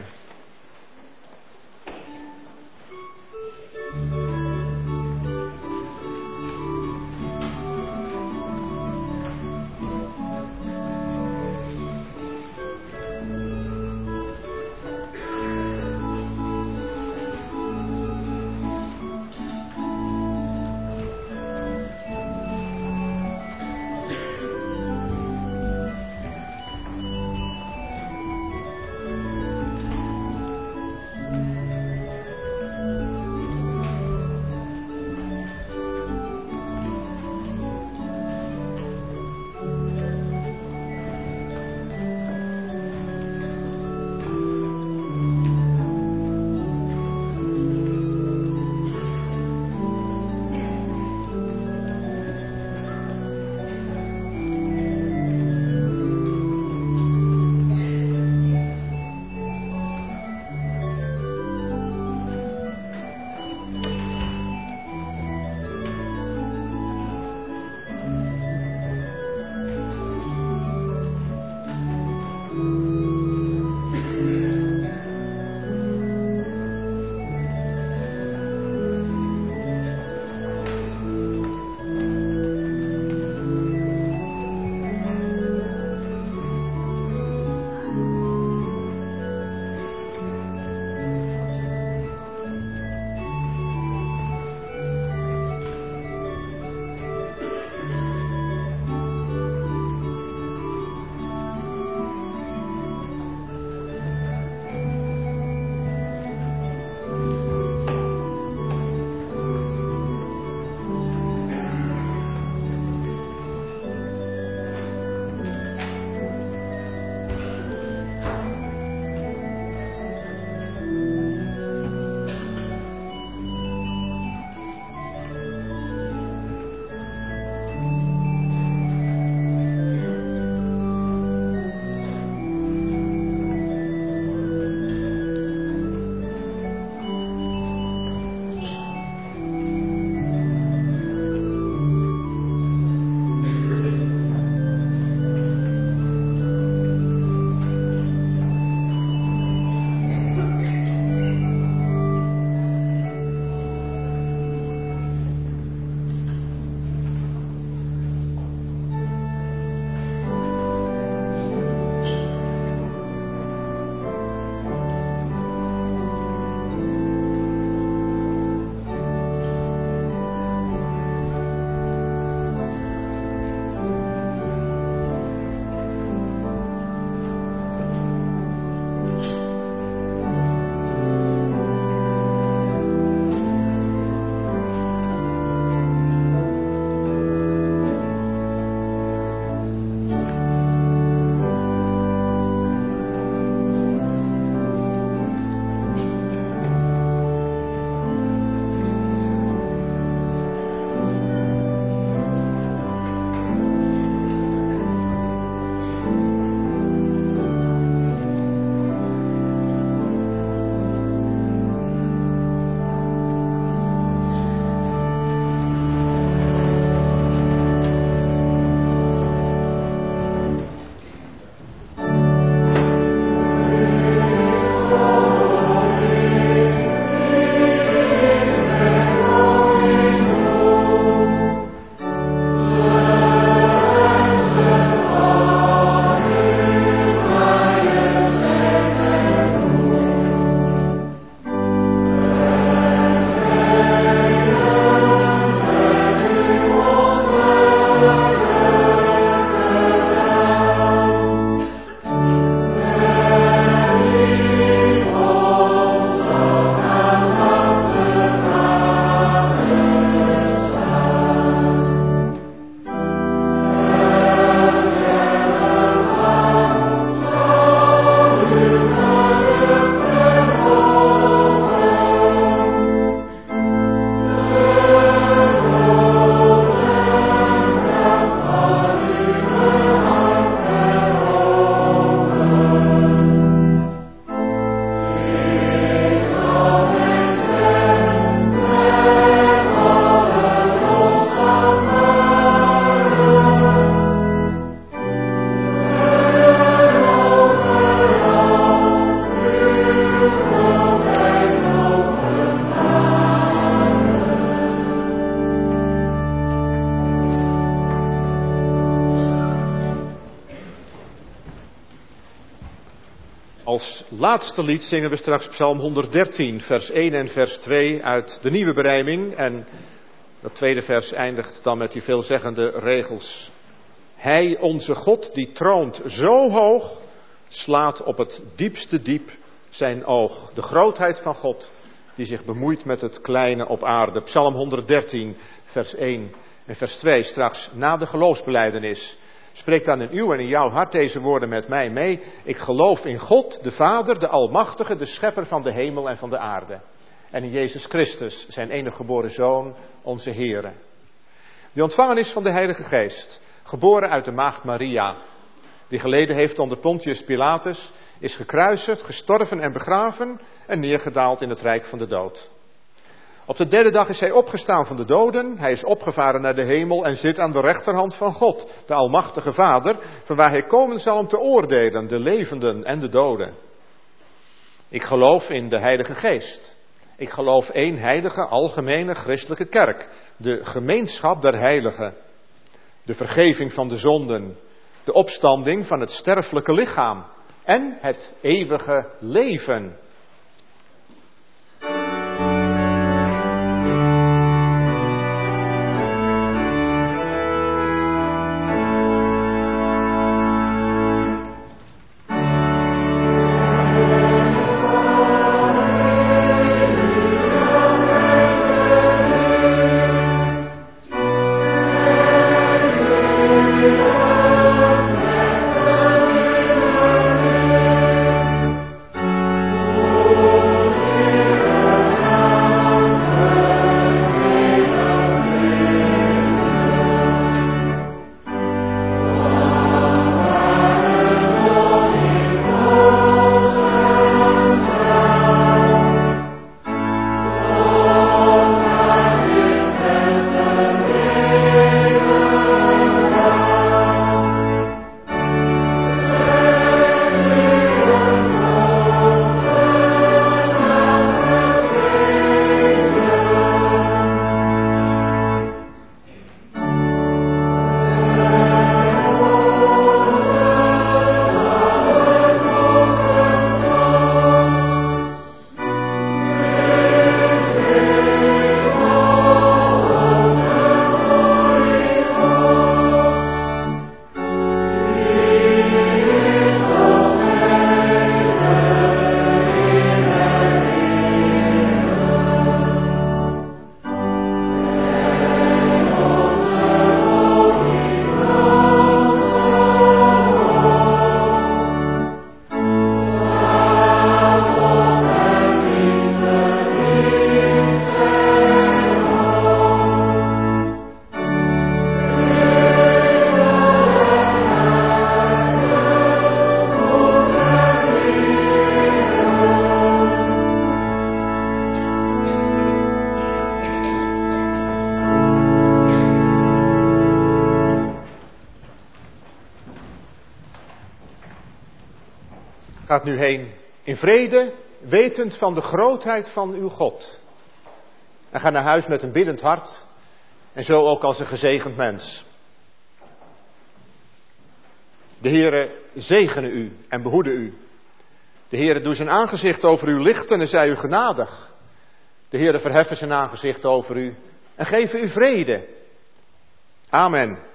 Als laatste lied zingen we straks Psalm 113, vers 1 en vers 2 uit de Nieuwe Berijming. En dat tweede vers eindigt dan met die veelzeggende regels. Hij, onze God, die troont zo hoog, slaat op het diepste diep zijn oog. De grootheid van God, die zich bemoeit met het kleine op aarde. Psalm 113, vers 1 en vers 2, straks na de geloofsbelijdenis. Spreek dan in uw en in jouw hart deze woorden met mij mee. Ik geloof in God, de Vader, de Almachtige, de Schepper van de hemel en van de aarde. En in Jezus Christus, zijn enige geboren Zoon, onze Heere. Die ontvangen is van de Heilige Geest, geboren uit de maagd Maria, die geleden heeft onder Pontius Pilatus, is gekruisigd, gestorven en begraven en neergedaald in het rijk van de dood. Op de derde dag is hij opgestaan van de doden, hij is opgevaren naar de hemel en zit aan de rechterhand van God, de Almachtige Vader, van waar hij komen zal om te oordelen, de levenden en de doden. Ik geloof in de Heilige Geest. Ik geloof één heilige, algemene, christelijke kerk, de gemeenschap der heiligen, de vergeving van de zonden, de opstanding van het sterfelijke lichaam en het eeuwige leven. Gaat nu heen in vrede, wetend van de grootheid van uw God. En ga naar huis met een biddend hart en zo ook als een gezegend mens. De Heere zegene u en behoede u. De Heere doe zijn aangezicht over u lichten en zij u genadig. De Heere verheffen zijn aangezicht over u en geven u vrede. Amen.